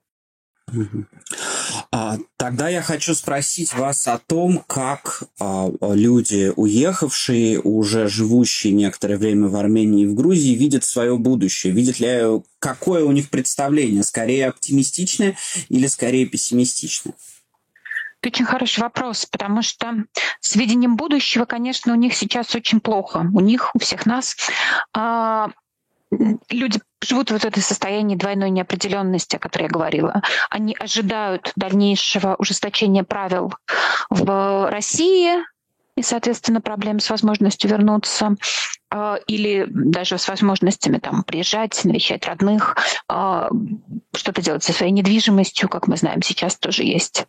Speaker 1: А, тогда я хочу спросить вас о том, как а, люди, уехавшие, уже живущие некоторое время в Армении и в Грузии, видят свое будущее. Видят ли, какое у них представление? Скорее оптимистичное или скорее пессимистичное?
Speaker 3: Очень хороший вопрос, потому что с видением будущего, конечно, у них сейчас очень плохо. У них, у всех нас. А, люди живут вот в этом состоянии двойной неопределенности, о которой я говорила. Они ожидают дальнейшего ужесточения правил в России и, соответственно, проблем с возможностью вернуться или даже с возможностями там, приезжать, навещать родных, что-то делать со своей недвижимостью, как мы знаем, сейчас тоже есть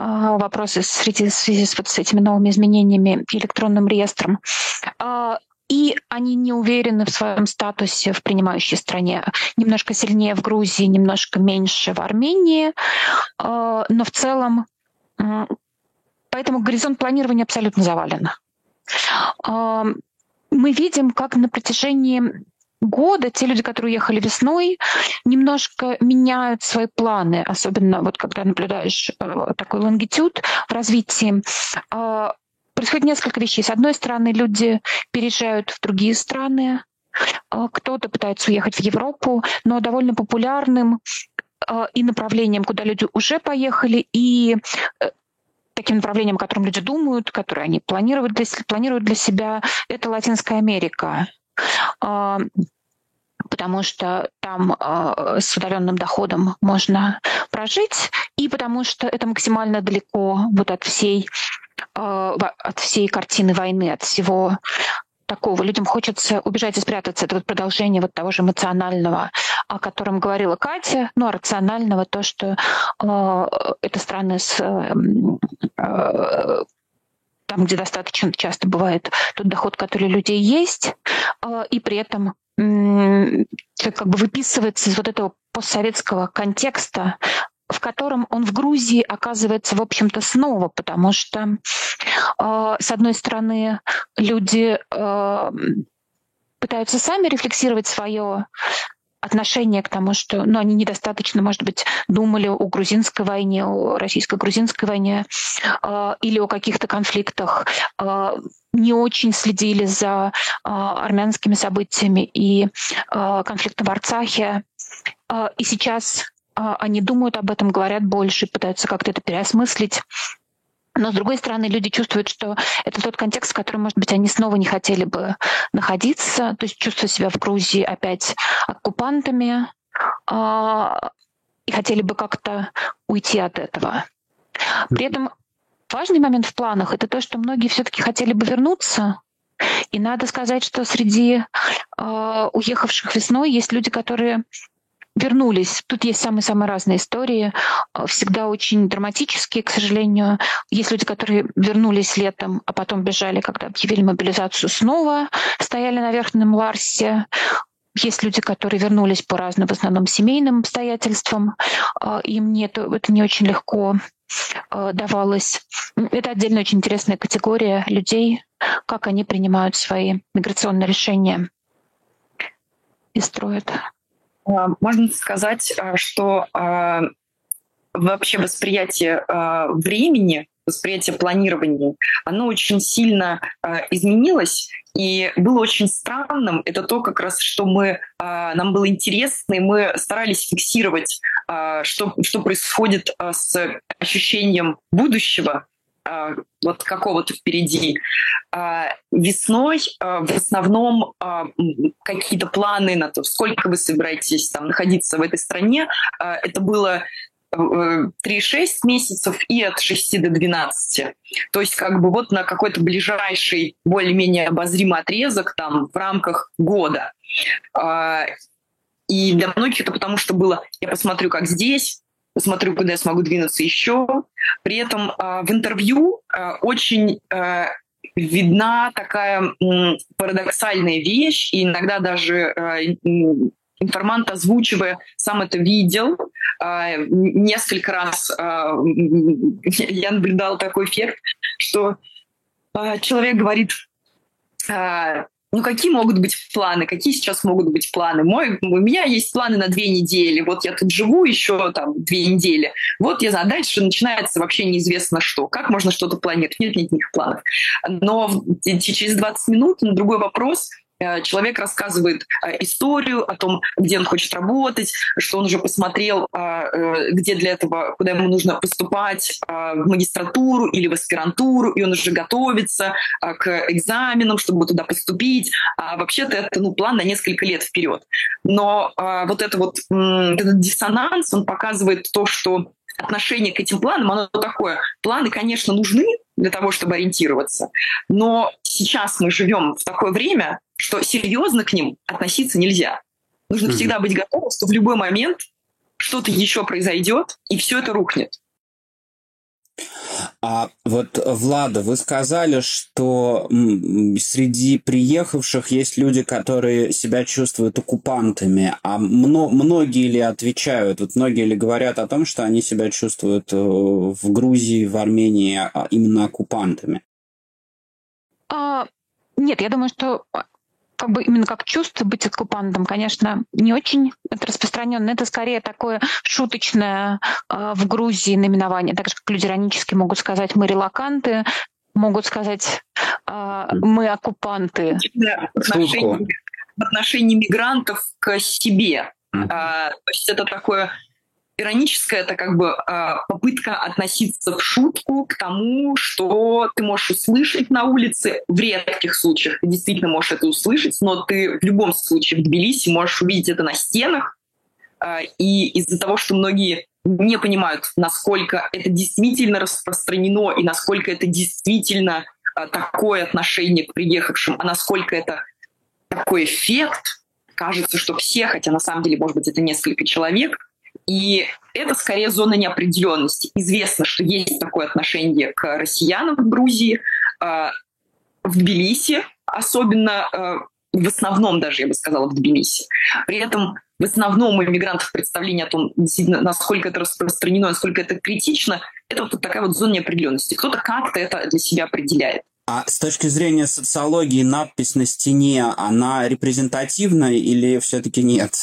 Speaker 3: вопросы в связи с, с этими новыми изменениями и электронным реестром. и они не уверены в своем статусе в принимающей стране. Немножко сильнее в Грузии, немножко меньше в Армении, но в целом поэтому горизонт планирования абсолютно завален. Мы видим, как на протяжении года те люди, которые уехали весной, немножко меняют свои планы, особенно вот когда наблюдаешь такой лонгитюд в развитии. Происходит несколько вещей. С одной стороны, люди переезжают в другие страны, кто-то пытается уехать в Европу, но довольно популярным и направлением, куда люди уже поехали, и таким направлением, о котором люди думают, которое они планируют для, планируют для себя, это Латинская Америка. Потому что там с удаленным доходом можно прожить, и потому что это максимально далеко вот от всей, от всей картины войны, от всего такого. Людям хочется убежать и спрятаться. Это вот продолжение вот того же эмоционального, о котором говорила Катя, ну, а рационального, то, что э, это страны с... Э, э, там, где достаточно часто бывает тот доход, который у людей есть, э, и при этом э, как бы выписывается из вот этого постсоветского контекста, в котором он в Грузии оказывается, в общем-то, снова, потому что, э, с одной стороны, люди э, пытаются сами рефлексировать свое отношение к тому, что ну, они недостаточно, может быть, думали о грузинской войне, о российско-грузинской войне э, или о каких-то конфликтах, э, не очень следили за э, армянскими событиями и э, конфликтом в Арцахе. Э, и сейчас они думают об этом, говорят больше, пытаются как-то это переосмыслить. Но, с другой стороны, люди чувствуют, что это тот контекст, в котором, может быть, они снова не хотели бы находиться, то есть чувствуют себя в Грузии опять оккупантами и хотели бы как-то уйти от этого. При этом важный момент в планах — это то, что многие все-таки хотели бы вернуться. И надо сказать, что среди уехавших весной есть люди, которые вернулись. Тут есть самые-самые разные истории, всегда очень драматические, к сожалению. Есть люди, которые вернулись летом, а потом бежали, когда объявили мобилизацию снова, стояли на Верхнем Ларсе. Есть люди, которые вернулись по разным, в основном, семейным обстоятельствам. Им это, это не очень легко давалось. Это отдельно очень интересная категория людей, как они принимают свои миграционные решения и строят.
Speaker 2: Можно сказать, что вообще восприятие времени, восприятие планирования, оно очень сильно изменилось. И было очень странным. Это то, как раз, что мы, нам было интересно, и мы старались фиксировать, что, что происходит с ощущением будущего, вот какого-то впереди. Весной в основном какие-то планы на то, сколько вы собираетесь там находиться в этой стране, это было три-шесть месяцев и от шести до двенадцати. То есть как бы вот на какой-то ближайший, более-менее обозримый отрезок там в рамках года. И для многих это потому, что было «я посмотрю, как здесь», посмотрю, куда я смогу двинуться еще. При этом э, в интервью э, очень э, видна такая э, парадоксальная вещь, и иногда даже э, информант, озвучивая, сам это видел. Э, несколько раз э, я наблюдала такой эффект, что э, человек говорит... Э, Ну, какие могут быть планы? Какие сейчас могут быть планы? Мой, у меня есть планы на две недели. Вот я тут живу еще там две недели. Вот я знаю, дальше начинается вообще неизвестно что. Как можно что-то планировать? Нет никаких планов. Но через двадцать минут на другой вопрос человек рассказывает историю о том, где он хочет работать, что он уже посмотрел, где для этого, куда ему нужно поступать, в магистратуру или в аспирантуру, и он уже готовится к экзаменам, чтобы туда поступить. А вообще-то это ну, план на несколько лет вперед. Но вот, это вот этот диссонанс, он показывает то, что отношение к этим планам, оно такое. Планы, конечно, нужны для того, чтобы ориентироваться, но сейчас мы живем в такое время, что серьезно к ним относиться нельзя. Нужно mm-hmm. всегда быть готовым, что в любой момент что-то еще произойдет, и все это рухнет.
Speaker 1: А вот, Влада, вы сказали, что среди приехавших есть люди, которые себя чувствуют оккупантами, а мно- многие ли отвечают, вот многие ли говорят о том, что они себя чувствуют в Грузии, в Армении именно оккупантами?
Speaker 3: А, нет, я думаю, что как бы именно как чувство быть оккупантом, конечно, не очень это распространенно. Это скорее такое шуточное э, в Грузии наименование. Так же, как люди иронически могут сказать «мы релоканты», могут сказать э, «мы оккупанты».
Speaker 2: В отношении, в отношении мигрантов к себе. Mm-hmm. А, то есть это такое ироническое, это как бы а, попытка относиться в шутку к тому, что ты можешь услышать на улице. В редких случаях ты действительно можешь это услышать, но ты в любом случае в Тбилиси можешь увидеть это на стенах. А, и из-за того, что многие не понимают, насколько это действительно распространено и насколько это действительно а, такое отношение к приехавшим, а насколько это такой эффект, кажется, что все, хотя на самом деле, может быть, это несколько человек. И это скорее зона неопределенности. Известно, что есть такое отношение к россиянам в Грузии, в Тбилиси, особенно в основном даже, я бы сказала, в Тбилиси. При этом в основном у иммигрантов представление о том, насколько это распространено, насколько это критично, это вот такая вот зона неопределенности. Кто-то как-то это для себя определяет.
Speaker 1: А с точки зрения социологии надпись на стене, она репрезентативна или все-таки нет?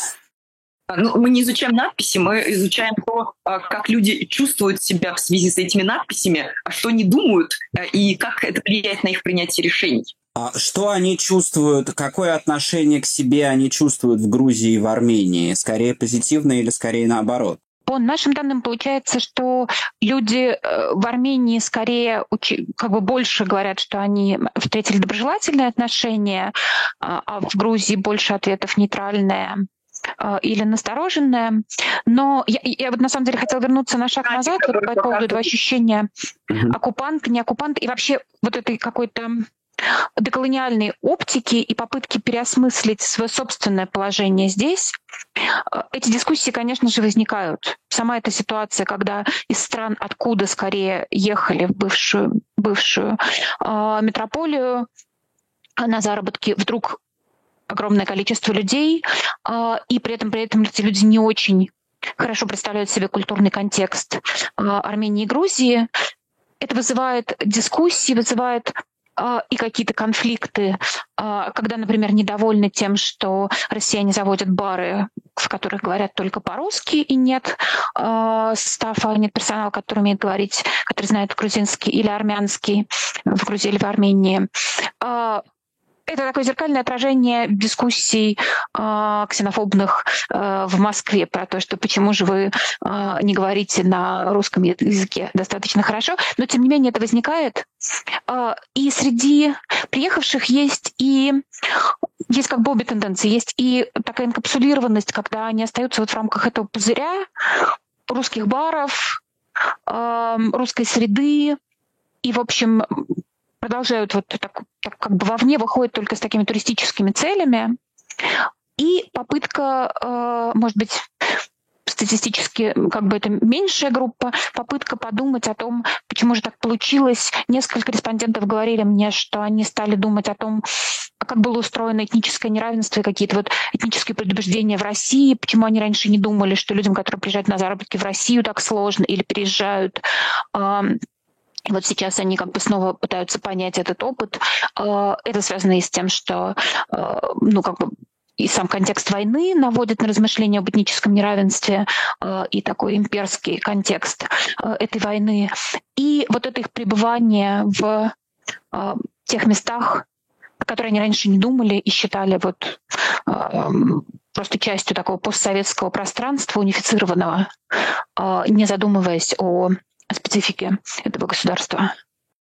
Speaker 2: Ну, мы не изучаем надписи, мы изучаем то, как люди чувствуют себя в связи с этими надписями, а что они думают и как это влияет на их принятие решений.
Speaker 1: А что они чувствуют, какое отношение к себе они чувствуют в Грузии и в Армении? Скорее позитивное или скорее наоборот?
Speaker 3: По нашим данным получается, что люди в Армении скорее как бы больше говорят, что они встретили доброжелательные отношения, а в Грузии больше ответов нейтральные или настороженная. Но я, я вот на самом деле хотела вернуться на шаг назад вот по поводу этого ощущения mm-hmm. оккупанта, не оккупанта, и вообще вот этой какой-то деколониальной оптики и попытки переосмыслить свое собственное положение здесь. Эти дискуссии, конечно же, возникают. Сама эта ситуация, когда из стран, откуда скорее ехали в бывшую, бывшую э, метрополию на заработки, вдруг огромное количество людей, и при этом, при этом эти люди не очень хорошо представляют себе культурный контекст Армении и Грузии. Это вызывает дискуссии, вызывает и какие-то конфликты, когда, например, недовольны тем, что россияне заводят бары, в которых говорят только по-русски, и нет стафа, нет персонала, который умеет говорить, который знает грузинский или армянский в Грузии или в Армении. Это такое зеркальное отражение дискуссий э, ксенофобных э, в Москве про то, что почему же вы э, не говорите на русском языке достаточно хорошо. Но, тем не менее, это возникает. Э, и среди приехавших есть и есть как бы обе тенденции. Есть и такая инкапсулированность, когда они остаются вот в рамках этого пузыря русских баров, э, русской среды и, в общем, продолжают вот так, так как бы вовне, выходят только с такими туристическими целями. И попытка, э, может быть, статистически как бы это меньшая группа, попытка подумать о том, почему же так получилось. Несколько респондентов говорили мне, что они стали думать о том, как было устроено этническое неравенство и какие-то вот этнические предубеждения в России, почему они раньше не думали, что людям, которые приезжают на заработки в Россию, так сложно, или переезжают. Э, И вот сейчас они как бы снова пытаются понять этот опыт. Это связано и с тем, что ну, как бы и сам контекст войны наводит на размышления об этническом неравенстве, и такой имперский контекст этой войны. И вот это их пребывание в тех местах, о которых они раньше не думали и считали вот просто частью такого постсоветского пространства унифицированного, не задумываясь о специфики этого государства.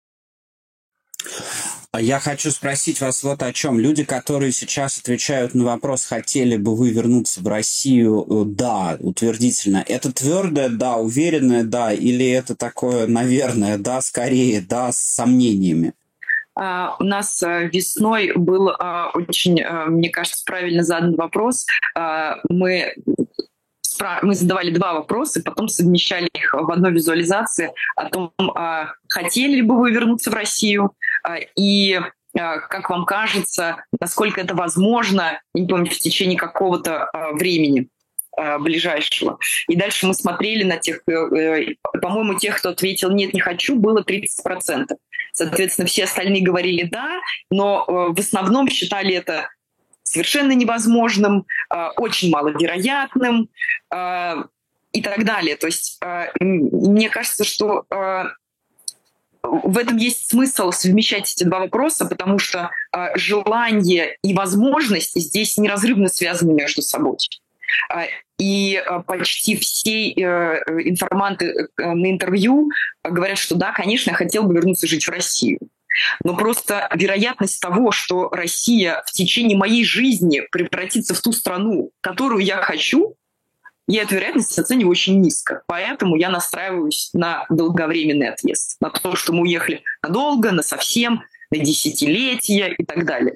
Speaker 1: Я хочу спросить вас вот о чем. Люди, которые сейчас отвечают на вопрос, хотели бы вы вернуться в Россию, да, утвердительно. Это твердое да, уверенное да, или это такое, наверное, да, скорее да, с сомнениями?
Speaker 2: Uh, у нас uh, весной был uh, очень, uh, мне кажется, правильно задан вопрос. Uh, мы мы задавали два вопроса, потом совмещали их в одной визуализации о том, хотели ли бы вы вернуться в Россию и, как вам кажется, насколько это возможно, я не помню, в течение какого-то времени ближайшего. И дальше мы смотрели на тех, по-моему, тех, кто ответил «нет, не хочу», было тридцать процентов. Соответственно, все остальные говорили «да», но в основном считали это совершенно невозможным, очень маловероятным и так далее. То есть мне кажется, что в этом есть смысл совмещать эти два вопроса, потому что желание и возможность здесь неразрывно связаны между собой. И почти все информанты на интервью говорят, что да, конечно, я хотел бы вернуться жить в Россию. Но просто вероятность того, что Россия в течение моей жизни превратится в ту страну, которую я хочу, я эту вероятность оцениваю очень низко. Поэтому я настраиваюсь на долговременный отъезд, на то, что мы уехали надолго, насовсем, на десятилетия и так далее.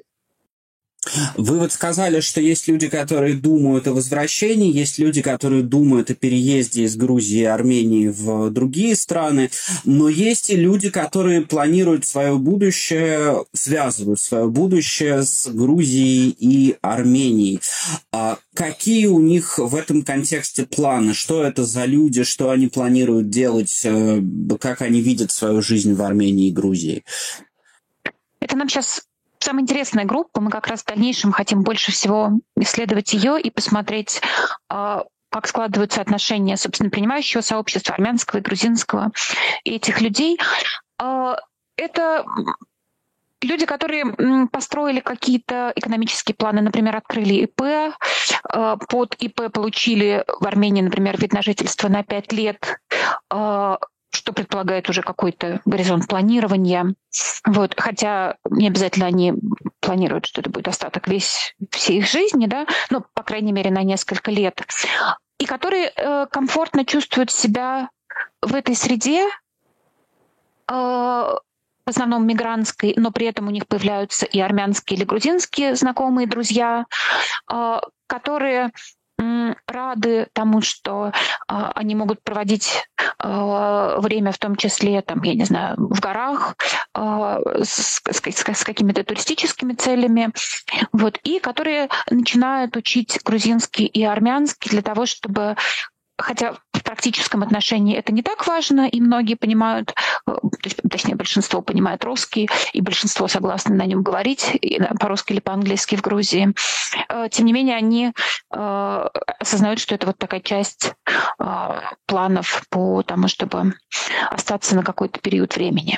Speaker 1: Вы вот сказали, что есть люди, которые думают о возвращении, есть люди, которые думают о переезде из Грузии и Армении в другие страны, но есть и люди, которые планируют свое будущее, связывают свое будущее с Грузией и Арменией. А какие у них в этом контексте планы? Что это за люди, что они планируют делать, как они видят свою жизнь в Армении и Грузии?
Speaker 3: Это нам сейчас... Самая интересная группа, мы как раз в дальнейшем хотим больше всего исследовать ее и посмотреть, как складываются отношения, собственно, принимающего сообщества, армянского и грузинского, и этих людей. Это люди, которые построили какие-то экономические планы, например, открыли ИП, под ИП получили в Армении, например, вид на жительство на пять лет, что предполагает уже какой-то горизонт планирования. Вот. Хотя не обязательно они планируют, что это будет остаток весь, всей их жизни, да? но, по крайней мере, на несколько лет. И которые э, комфортно чувствуют себя в этой среде, э, в основном мигрантской, но при этом у них появляются и армянские или грузинские знакомые, друзья, э, которые рады тому, что э, они могут проводить э, время, в том числе, там, я не знаю, в горах, э, с, с, с какими-то туристическими целями, вот, и которые начинают учить грузинский и армянский для того, чтобы, хотя в практическом отношении это не так важно, и многие понимают, точнее, большинство понимает русский, и большинство согласны на нем говорить, по-русски или по-английски в Грузии. Тем не менее, они осознают, что это вот такая часть планов по тому, чтобы остаться на какой-то период времени.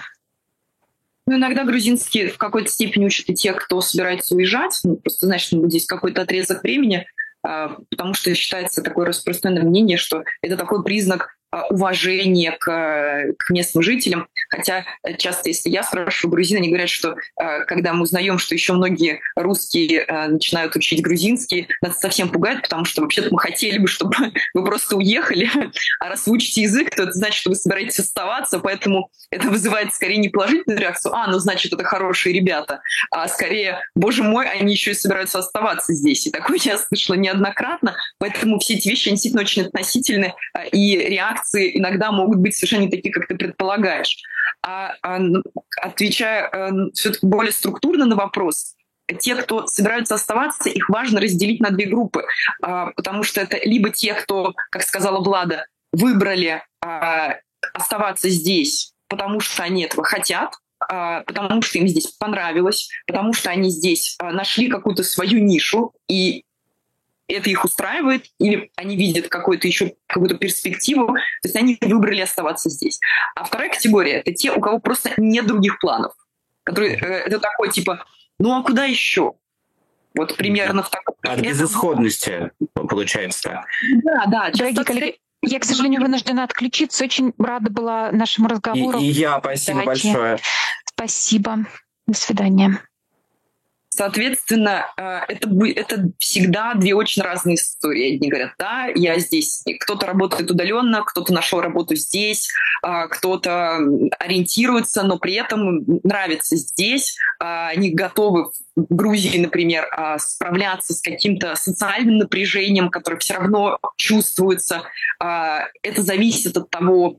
Speaker 2: Ну, иногда грузинские в какой-то степени учат и те, кто собирается уезжать. Ну, просто, знаешь, ну, здесь какой-то отрезок времени, потому что считается такое распространенное мнение, что это такой признак уважения к, к местным жителям. Хотя часто, если я спрашиваю грузин, они говорят, что когда мы узнаем, что еще многие русские начинают учить грузинский, нас совсем пугает, потому что вообще-то мы хотели бы, чтобы вы просто уехали, а раз вы учите язык, то это значит, что вы собираетесь оставаться, поэтому это вызывает скорее не положительную реакцию, а, ну значит, это хорошие ребята, а скорее, боже мой, они еще и собираются оставаться здесь. И такое я слышала неоднократно, поэтому все эти вещи действительно очень относительны, и реакции иногда могут быть совершенно не такие, как ты предполагаешь. А, а отвечая а, все-таки более структурно на вопрос, те, кто собираются оставаться, их важно разделить на две группы, а, потому что это либо те, кто, как сказала Влада, выбрали а, оставаться здесь, потому что они этого хотят, а, потому что им здесь понравилось, потому что они здесь а, нашли какую-то свою нишу, и это их устраивает, или они видят какую-то еще какую-то перспективу, то есть они выбрали оставаться здесь. А вторая категория — это те, у кого просто нет других планов, которые, э, это такой типа, ну а куда еще? Вот примерно в таком...
Speaker 1: От безысходности, получается.
Speaker 2: Да, да.
Speaker 3: Дорогие коллеги, я, к сожалению, вынуждена отключиться. Очень рада была нашему разговору.
Speaker 1: И, и я, спасибо Давайте. большое.
Speaker 3: Спасибо. До свидания.
Speaker 2: Соответственно, это, это всегда две очень разные истории. Одни говорят, да, я здесь. Кто-то работает удаленно, кто-то нашел работу здесь, кто-то ориентируется, но при этом нравится здесь. Они готовы в Грузии, например, справляться с каким-то социальным напряжением, которое все равно чувствуется. Это зависит от того,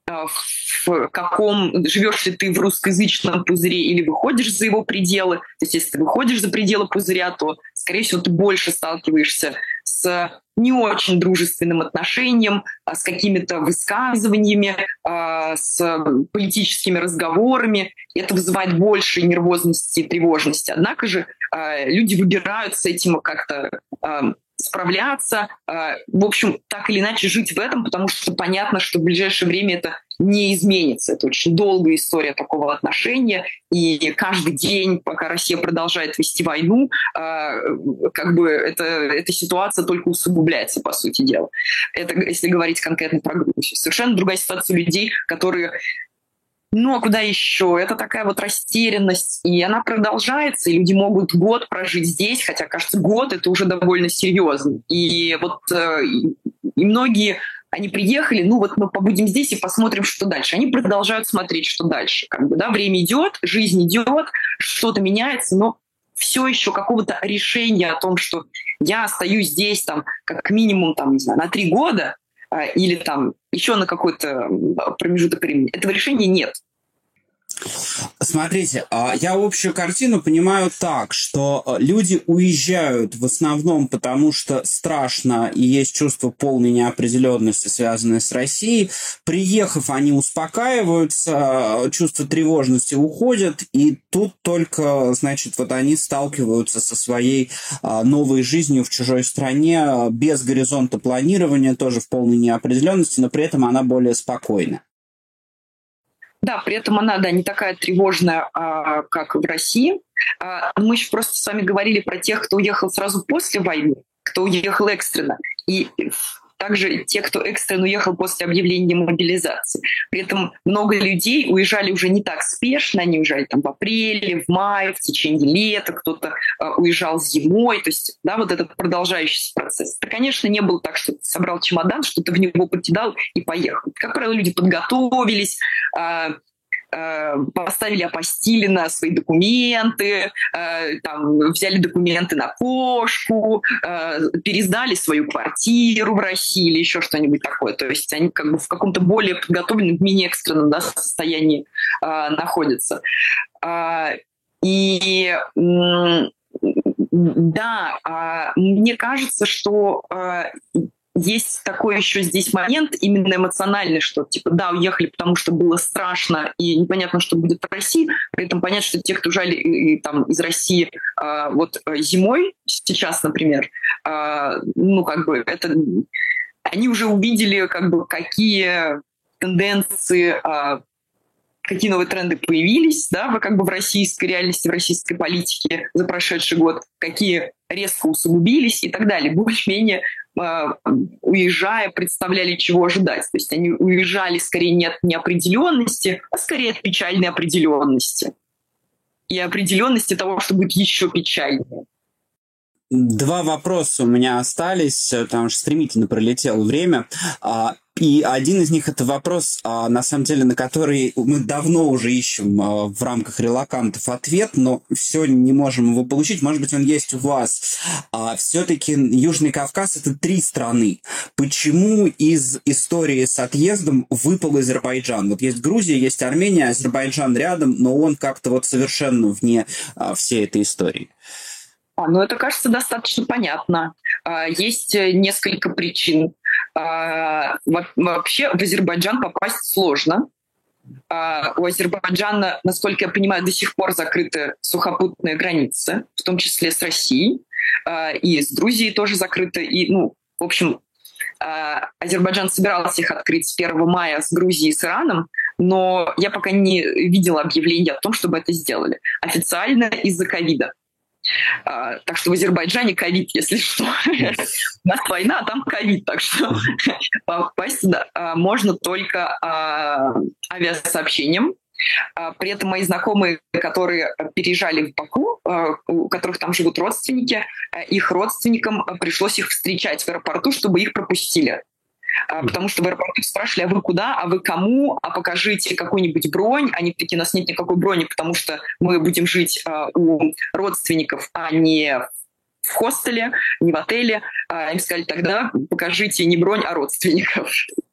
Speaker 2: в каком, живешь ли ты в русскоязычном пузыре или выходишь за его пределы. То есть если ты выходишь за пределы пузыря, то, скорее всего, ты больше сталкиваешься с не очень дружественным отношением, с какими-то высказываниями, с политическими разговорами. И это вызывает больше нервозности и тревожности. Однако же люди выбирают с этим как-то справляться, в общем, так или иначе жить в этом, потому что понятно, что в ближайшее время это не изменится. Это очень долгая история такого отношения, и каждый день, пока Россия продолжает вести войну, как бы это, эта ситуация только усугубляется, по сути дела. Это если говорить конкретно про Грузию. Совершенно другая ситуация у людей, которые ну, а куда еще? Это такая вот растерянность, и она продолжается, и люди могут год прожить здесь, хотя, кажется, год — это уже довольно серьезно. И вот э, и многие, они приехали, ну вот мы побудем здесь и посмотрим, что дальше. Они продолжают смотреть, что дальше. Как бы, да, время идет, жизнь идет, что-то меняется, но все еще какого-то решения о том, что я остаюсь здесь там как минимум там, не знаю, на три года, или там еще на какой-то промежуток времени. Этого решения нет.
Speaker 1: Смотрите, я общую картину понимаю так, что люди уезжают в основном потому, что страшно и есть чувство полной неопределенности, связанное с Россией. Приехав, они успокаиваются, чувство тревожности уходит, и тут только, значит, вот они сталкиваются со своей новой жизнью в чужой стране, без горизонта планирования, тоже в полной неопределенности, но при этом она более спокойна.
Speaker 2: Да, при этом она, да, не такая тревожная, а, как в России. А, мы еще просто с вами говорили про тех, кто уехал сразу после войны, кто уехал экстренно. И также те, кто экстренно уехал после объявления мобилизации. При этом много людей уезжали уже не так спешно, они уезжали там в апреле, в мае, в течение лета, кто-то э, уезжал зимой, то есть, да, вот этот продолжающийся процесс. Это, конечно, не было так, что ты собрал чемодан, что ты в него покидал и поехал. Как правило, люди подготовились, э, поставили апостили на свои документы, там, взяли документы на кошку, пересдали свою квартиру в России или еще что-нибудь такое. То есть они как бы в каком-то более подготовленном, менее экстренном, да, состоянии находятся. И да, мне кажется, что есть такой еще здесь момент именно эмоциональный, что типа да, уехали, потому что было страшно и непонятно, что будет в России. При этом понятно, что те, кто уезжали и, и, там, из России э, вот зимой сейчас, например, э, ну как бы это они уже увидели как бы какие тенденции, э, какие новые тренды появились, да, как бы в российской реальности, в российской политике за прошедший год, какие резко усугубились и так далее. Более-менее уезжая, представляли, чего ожидать. То есть они уезжали скорее не от неопределенности, а скорее от печальной определенности. И определенности того, что будет еще печальнее.
Speaker 1: Два вопроса у меня остались, потому что стремительно пролетело время. И один из них — это вопрос, на самом деле, на который мы давно уже ищем в рамках релокантов ответ, но все не можем его получить. Может быть, он есть у вас. Все-таки Южный Кавказ — это три страны. Почему из истории с отъездом выпал Азербайджан? Вот есть Грузия, есть Армения, Азербайджан рядом, но он как-то вот совершенно вне всей этой истории.
Speaker 2: А, ну, это, кажется, достаточно понятно. Есть несколько причин. Вообще в Азербайджан попасть сложно. У Азербайджана, насколько я понимаю, до сих пор закрыты сухопутные границы, в том числе с Россией. И с Грузией тоже закрыты. И, ну, в общем, Азербайджан собирался их открыть с первого мая с Грузией и с Ираном, но я пока не видела объявления о том, чтобы это сделали. Официально из-за ковида. Uh, так что в Азербайджане ковид, если что. У нас война, а там ковид, так что попасть туда uh, можно только uh, авиасообщением. При этом мои знакомые, которые переезжали в Баку, у которых там живут родственники, их родственникам пришлось их встречать в аэропорту, чтобы их пропустили. Потому что в аэропорту спрашивали, а вы куда, а вы кому, а покажите какую-нибудь бронь. Они такие, у нас нет никакой брони, потому что мы будем жить у родственников, а не в хостеле, не в отеле. Им сказали, тогда покажите не бронь, а родственников.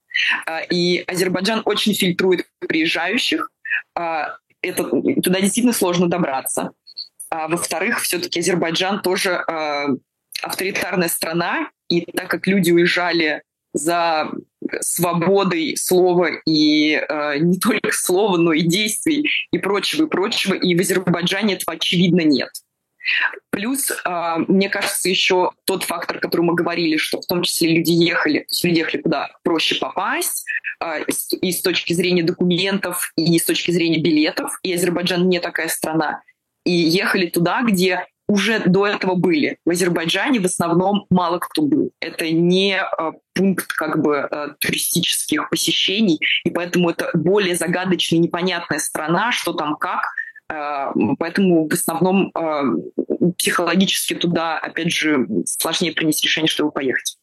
Speaker 2: И Азербайджан очень фильтрует приезжающих. Это, туда действительно сложно добраться. А, во-вторых, все-таки Азербайджан тоже а, авторитарная страна, и так как люди уезжали за свободой слова, и а, не только слова, но и действий, и прочего, и прочего, и в Азербайджане этого очевидно нет. Плюс, а, мне кажется, еще тот фактор, который мы говорили, что в том числе люди ехали, то есть люди ехали куда проще попасть, а, и с точки зрения документов, и с точки зрения билетов, и Азербайджан не такая страна, и ехали туда, где уже до этого были. В Азербайджане в основном мало кто был. Это не а, пункт как бы а, туристических посещений, и поэтому это более загадочная, непонятная страна, что там как. Поэтому в основном психологически туда, опять же, сложнее принять решение, чтобы поехать.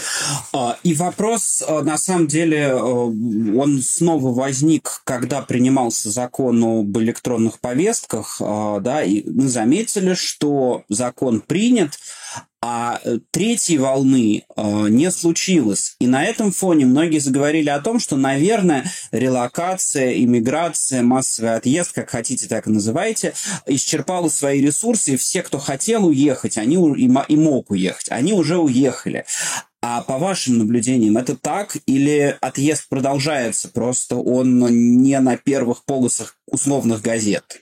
Speaker 1: И вопрос, на самом деле, он снова возник, когда принимался закон об электронных повестках, да, и мы заметили, что закон принят, а третьей волны э, не случилось. И на этом фоне многие заговорили о том, что, наверное, релокация, иммиграция, массовый отъезд, как хотите, так и называйте, исчерпала свои ресурсы, и все, кто хотел уехать, они и, и мог уехать, они уже уехали. А по вашим наблюдениям, это так или отъезд продолжается, просто он не на первых полосах условных газет?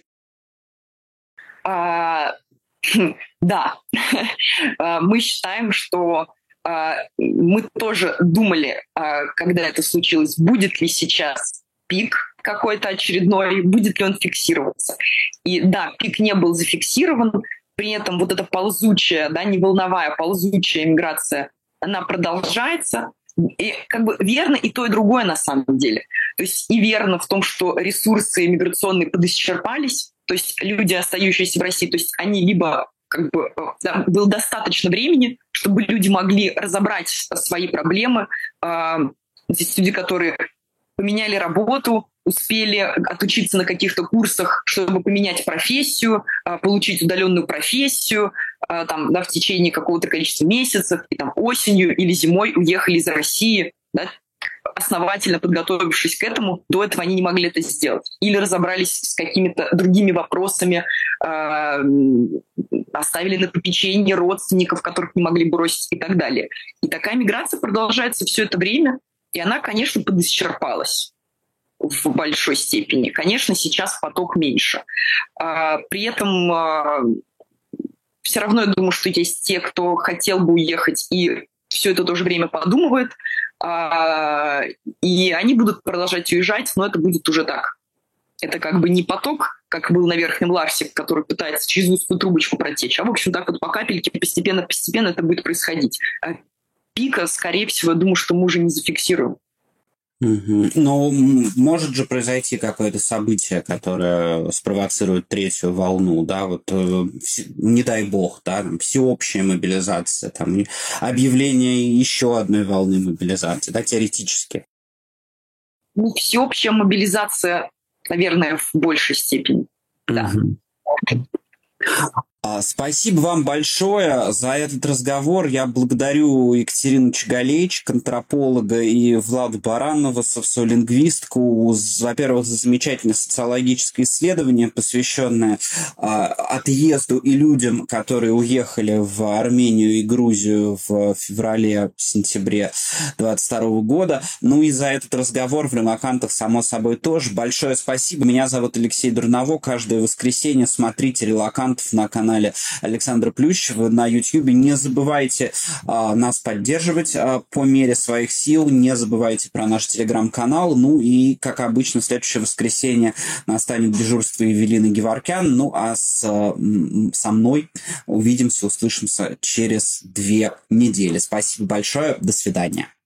Speaker 2: А... Да, мы считаем, что мы тоже думали, когда это случилось, будет ли сейчас пик какой-то очередной, будет ли он фиксироваться. И да, пик не был зафиксирован, при этом вот эта ползучая, да, не волновая, ползучая миграция, она продолжается. И как бы верно и то, и другое на самом деле. То есть и верно в том, что ресурсы миграционные подисчерпались, то есть люди, остающиеся в России, то есть они либо как бы да, было достаточно времени, чтобы люди могли разобрать свои проблемы. Здесь люди, которые поменяли работу, успели отучиться на каких-то курсах, чтобы поменять профессию, получить удаленную профессию, там, да, в течение какого-то количества месяцев, и там осенью или зимой уехали из России, да, основательно подготовившись к этому, до этого они не могли это сделать. Или разобрались с какими-то другими вопросами, э, оставили на попечение родственников, которых не могли бросить и так далее. И такая миграция продолжается все это время, и она, конечно, подисчерпалась в большой степени. Конечно, сейчас поток меньше. А, при этом а, все равно я думаю, что есть те, кто хотел бы уехать и все это тоже время подумывает, а, и они будут продолжать уезжать, но это будет уже так. Это как бы не поток, как был на Верхнем Ларсе, который пытается через узкую трубочку протечь, а в общем так вот по капельке постепенно-постепенно это будет происходить. А пика, скорее всего, я думаю, что мы уже не зафиксируем.
Speaker 1: Угу. Но может же произойти какое-то событие, которое спровоцирует третью волну, да, вот э, не дай бог, да, там, всеобщая мобилизация, там, объявление еще одной волны мобилизации, да, теоретически.
Speaker 2: Ну, всеобщая мобилизация, наверное, в большей степени, да.
Speaker 1: Угу. Спасибо вам большое за этот разговор. Я благодарю Екатерину Чигалейчик, антрополога, и Влада Баранова, социолингвистку, во-первых, за замечательное социологическое исследование, посвященное а, отъезду и людям, которые уехали в Армению и Грузию в феврале-сентябре двадцать второго года. Ну и за этот разговор в «Релокантах», само собой, тоже. Большое спасибо. Меня зовут Алексей Дурново. Каждое воскресенье смотрите «Релокантов» на канале Александра Плющева на YouTube. Не забывайте а, нас поддерживать а, по мере своих сил. Не забывайте про наш телеграм-канал. Ну и, как обычно, в следующее воскресенье настанет дежурство Евелины Геворкян. Ну а с, а, со мной увидимся, услышимся через две недели. Спасибо большое. До свидания.